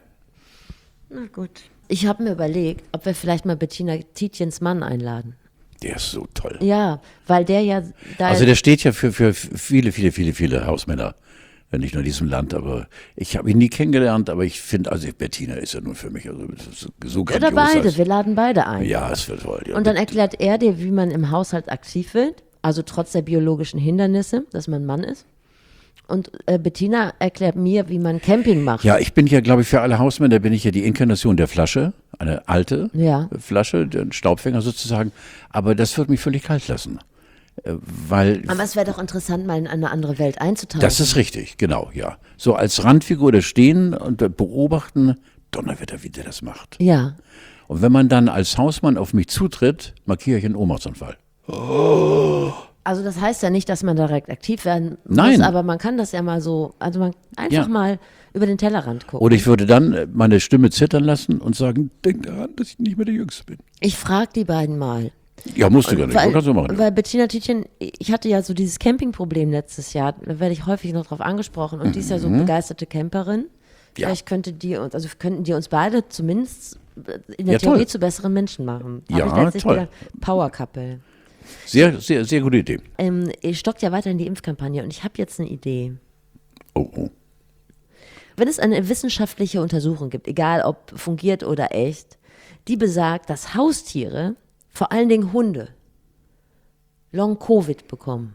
Na gut. Ich habe mir überlegt, ob wir vielleicht mal Bettina Tietjens Mann einladen. Der ist so toll. Ja, weil der ja da. Also der steht ja für, für viele, viele, viele, viele Hausmänner. Ja, nicht nur in diesem Land, aber ich habe ihn nie kennengelernt, aber ich finde, also Bettina ist ja nun für mich also so, so grandios. oder beide, als- wir laden beide ein. Ja, es wird toll. Ja. Und dann erklärt er dir, wie man im Haushalt aktiv wird, also trotz der biologischen Hindernisse, dass man Mann ist. Und äh, Bettina erklärt mir, wie man Camping macht. Ja, ich bin ja, glaube ich, für alle Hausmänner bin ich ja die Inkarnation der Flasche, eine alte Ja. Flasche, der Staubfänger sozusagen. Aber das wird mich völlig kalt lassen, Äh, weil Aber es wäre doch interessant, mal in eine andere Welt einzutauchen. das ist richtig, genau, ja. So als Randfigur da stehen und beobachten, Donnerwetter, wie der das macht. Ja. Und wenn man dann als Hausmann auf mich zutritt, markiere ich einen Ohnmachtsanfall. Also das heißt ja nicht, dass man direkt aktiv werden muss, Nein. aber man kann das ja mal so, also man einfach Ja. mal über den Tellerrand gucken. Oder ich würde dann äh, meine Stimme zittern lassen und sagen, denk daran, dass ich nicht mehr der Jüngste bin. Ich frage die beiden mal. Ja, musst du gar nicht, Weil, kannst du machen. weil Bettina Tietjen, ich hatte ja so dieses Campingproblem letztes Jahr, da werde ich häufig noch drauf angesprochen und die ist ja so begeisterte Camperin. Mhm. Ja. Vielleicht könnte die uns, also könnten die uns beide zumindest in der Ja, Theorie toll. zu besseren Menschen machen. Hab Ja, ich letztlich toll. gedacht, Power Couple. Sehr, sehr, sehr gute Idee. Ähm, ihr stockt ja weiterhin die Impfkampagne und ich habe jetzt eine Idee. Oh, oh. Wenn es eine wissenschaftliche Untersuchung gibt, egal ob fungiert oder echt, die besagt, dass Haustiere, vor allen Dingen Hunde, Long-Covid bekommen.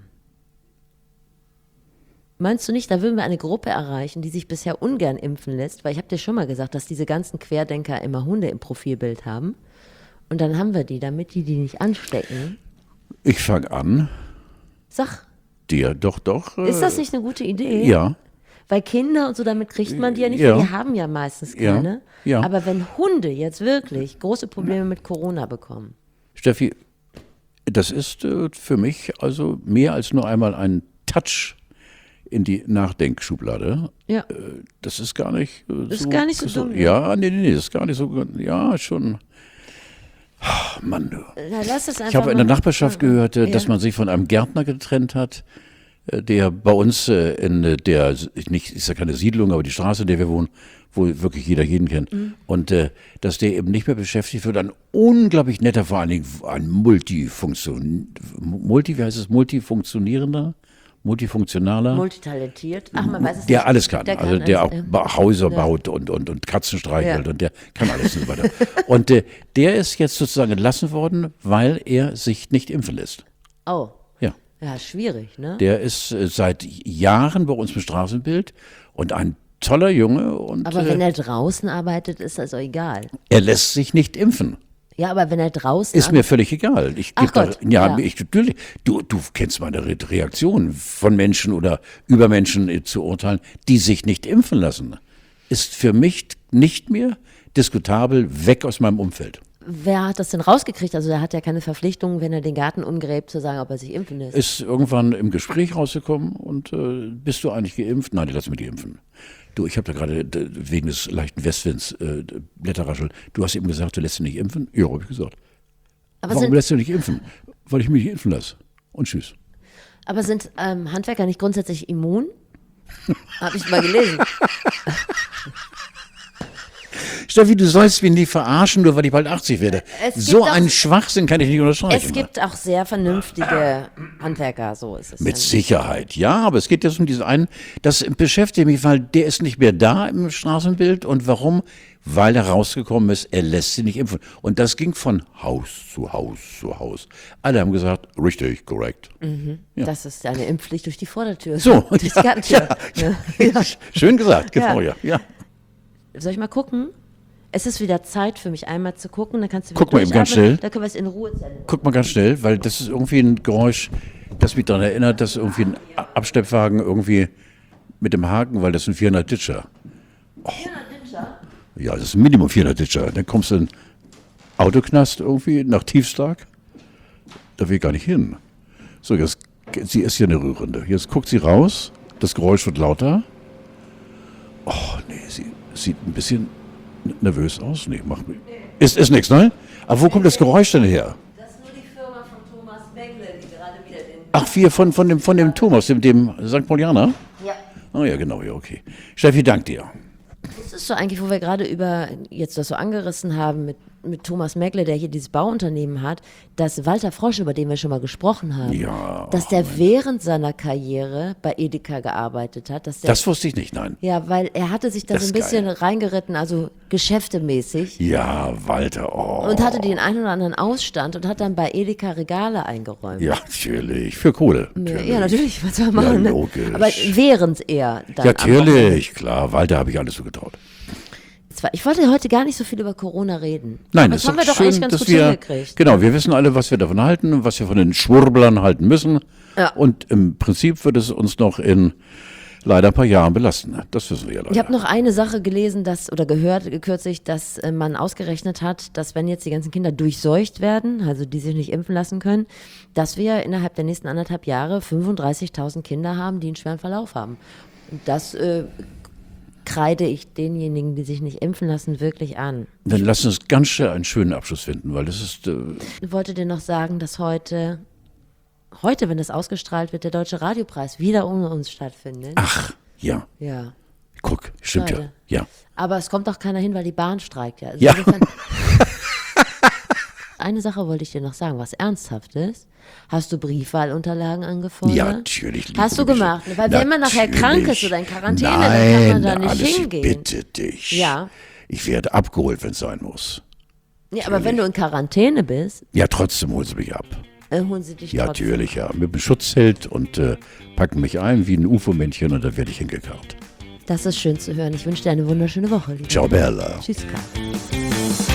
Meinst du nicht, da würden wir eine Gruppe erreichen, die sich bisher ungern impfen lässt? Weil ich habe dir schon mal gesagt, dass diese ganzen Querdenker immer Hunde im Profilbild haben. Und dann haben wir die, damit die die nicht anstecken. Ich fange an, Sag, dir doch, doch. äh, ist das nicht eine gute Idee? Ja, Weil Kinder und so, damit kriegt man die ja nicht, Ja. weil die haben ja meistens Ja. keine. Ja. Aber wenn Hunde jetzt wirklich große Probleme mit Corona bekommen, Steffi, das ist äh, für mich also mehr als nur einmal ein Touch in die Nachdenkschublade. ja, Das ist gar nicht äh, Das ist so. gar nicht so dumm, ne? Ja, nee, nee, nee, das ist gar nicht so. Ja, schon. Ach, Mann, du. na, lass es einfach Ich habe in der mal- Nachbarschaft gehört, äh, Ja. dass man sich von einem Gärtner getrennt hat, äh, der bei uns äh, in äh, der, nicht, ist ja keine Siedlung, aber die Straße, in der wir wohnen, wo wirklich jeder jeden kennt. Mhm. Und äh, dass der eben nicht mehr beschäftigt wird, ein unglaublich netter, vor allen Dingen ein Multifunktion, Multi, wie heißt es, multifunktionierender, multifunktionaler. Multitalentiert. Ach, man weiß es Der nicht. alles kann, Der also kann der auch alles, ja. ba- Häuser Ja. baut und, und, und Katzen streichelt Ja. und der kann alles und so weiter. Und äh, der ist jetzt sozusagen entlassen worden, weil er sich nicht impfen lässt. Oh, Ja, ja, schwierig, ne? der ist äh, seit Jahren bei uns im Straßenbild und ein toller Junge und Aber wenn äh, er draußen arbeitet, ist das auch egal. er lässt sich nicht impfen. Ja, aber wenn er draußen Ist mir völlig egal. Ich Ach geb da, Gott, ja, ja. Ich, natürlich. Du, du kennst meine Re Reaktion von Menschen oder über Menschen äh, zu urteilen, die sich nicht impfen lassen. Ist für mich nicht mehr diskutabel, weg aus meinem Umfeld. Wer hat das denn rausgekriegt? Also er hat ja keine Verpflichtung, wenn er den Garten umgräbt, zu sagen, ob er sich impfen lässt. Ist irgendwann im Gespräch rausgekommen und äh, bist du eigentlich geimpft? Nein, die lassen mich impfen. Du, ich habe da gerade d- wegen des leichten Westwinds äh, Blätterrascheln. Du hast eben gesagt, du lässt dich nicht impfen? Ja, habe ich gesagt. Aber Warum sind, lässt du dich nicht impfen? Weil ich mich nicht impfen lasse. Und tschüss. Aber sind ähm, Handwerker nicht grundsätzlich immun? Habe ich mal gelesen. Steffi, du sollst mich nicht verarschen, nur weil ich bald achtzig werde. So auch, einen Schwachsinn kann ich nicht unterstreichen. Es gibt auch sehr vernünftige Handwerker, so ist es. Mit ja Sicherheit, ja, aber es geht jetzt um diesen einen, das beschäftigt mich, weil der ist nicht mehr da im Straßenbild. Und warum? Weil er rausgekommen ist, er lässt sie nicht impfen. Und das ging von Haus zu Haus zu Haus. Alle haben gesagt, richtig, korrekt. Mhm. Ja. Das ist eine Impfpflicht durch die Vordertür. So, durch die Gartentür. Ja, ja. Ja. Schön gesagt, genau, ja. ja. Soll ich mal gucken? Es ist wieder Zeit für mich einmal zu gucken, dann kannst du wieder Guck mal eben ganz schnell. Da können wir es in Ruhe zählen. Guck mal ganz schnell, weil das ist irgendwie ein Geräusch, das mich daran erinnert, dass irgendwie ein Abschleppwagen irgendwie mit dem Haken, weil das sind vierhundert Ditscher. Oh. vierhundert Ditscher? Ja, das ist ein Minimum vierhundert Ditscher. Dann kommst du in Autoknast irgendwie nach Tiefstark. Da will ich gar nicht hin. So, jetzt, sie ist hier eine Rührende. Jetzt guckt sie raus, das Geräusch wird lauter. Oh, nee, sie sieht ein bisschen nervös aus. Nee, mach mich. Ist, ist nichts, nein? Aber wo kommt das Geräusch denn her? Das ist nur die Firma von Thomas Megle, die gerade wieder den... Ach, wir von, von, dem, von dem Thomas, dem, dem Sankt Paulianer? Ja. Oh ja, genau, ja, okay. Steffi, dank dir. Wusstest du eigentlich, wo wir gerade über, jetzt das so angerissen haben, mit, mit Thomas Megle, der hier dieses Bauunternehmen hat, dass Walter Frosch, über den wir schon mal gesprochen haben, ja, dass der Mensch. während seiner Karriere bei Edeka gearbeitet hat. Dass der, das wusste ich nicht, nein. Ja, weil er hatte sich da das so ein bisschen geil. reingeritten, also geschäftemäßig. Ja, Walter, oh. Und hatte den einen oder anderen Ausstand und hat dann bei Edeka Regale eingeräumt. Ja, natürlich, für Kohle. Natürlich. Ja, natürlich, was soll man machen. Ja, logisch. Aber während er dann... Ja, natürlich, klar, Walter habe ich alles so getraut. Ich wollte heute gar nicht so viel über Corona reden. Nein, das das haben wir doch schön, eigentlich ganz dass gut wir, hingekriegt. Genau, wir wissen alle, was wir davon halten und was wir von den Schwurblern halten müssen. Ja. Und im Prinzip wird es uns noch in leider ein paar Jahren belasten. Das wissen wir ja leider. Ich habe noch eine Sache gelesen, dass, oder gehört kürzlich, dass man ausgerechnet hat, dass wenn jetzt die ganzen Kinder durchseucht werden, also die sich nicht impfen lassen können, dass wir innerhalb der nächsten anderthalb Jahre fünfunddreißigtausend Kinder haben, die einen schweren Verlauf haben. Und das äh, kreide ich denjenigen, die sich nicht impfen lassen, wirklich an. Dann lass uns ganz schnell einen schönen Abschluss finden, weil das ist... Äh ich wollte dir noch sagen, dass heute, heute, wenn das ausgestrahlt wird, der Deutsche Radiopreis wieder ohne uns stattfindet. Ach, ja. Ja. Guck, stimmt Schade. ja. ja. Aber es kommt auch keiner hin, weil die Bahn streikt. Ja. Also ja. Eine Sache wollte ich dir noch sagen, was Ernsthaftes. Hast du Briefwahlunterlagen angefordert? Ja, natürlich. Hast du gemacht? Weil wenn man nachher krank ist oder in Quarantäne, Nein, dann kann man da nicht alles, hingehen. Ich bitte dich. Ja. Ich werde abgeholt, wenn es sein muss. Ja, aber wenn du in Quarantäne bist. Ja, trotzdem holen sie mich ab. Äh, holen sie dich ja, trotzdem. Natürlich, ja. Mit dem Schutzheld und äh, packen mich ein wie ein U F O-Männchen und dann werde ich hingekarrt. Das ist schön zu hören. Ich wünsche dir eine wunderschöne Woche. Liebe. Ciao, Bella. Tschüss, Karl.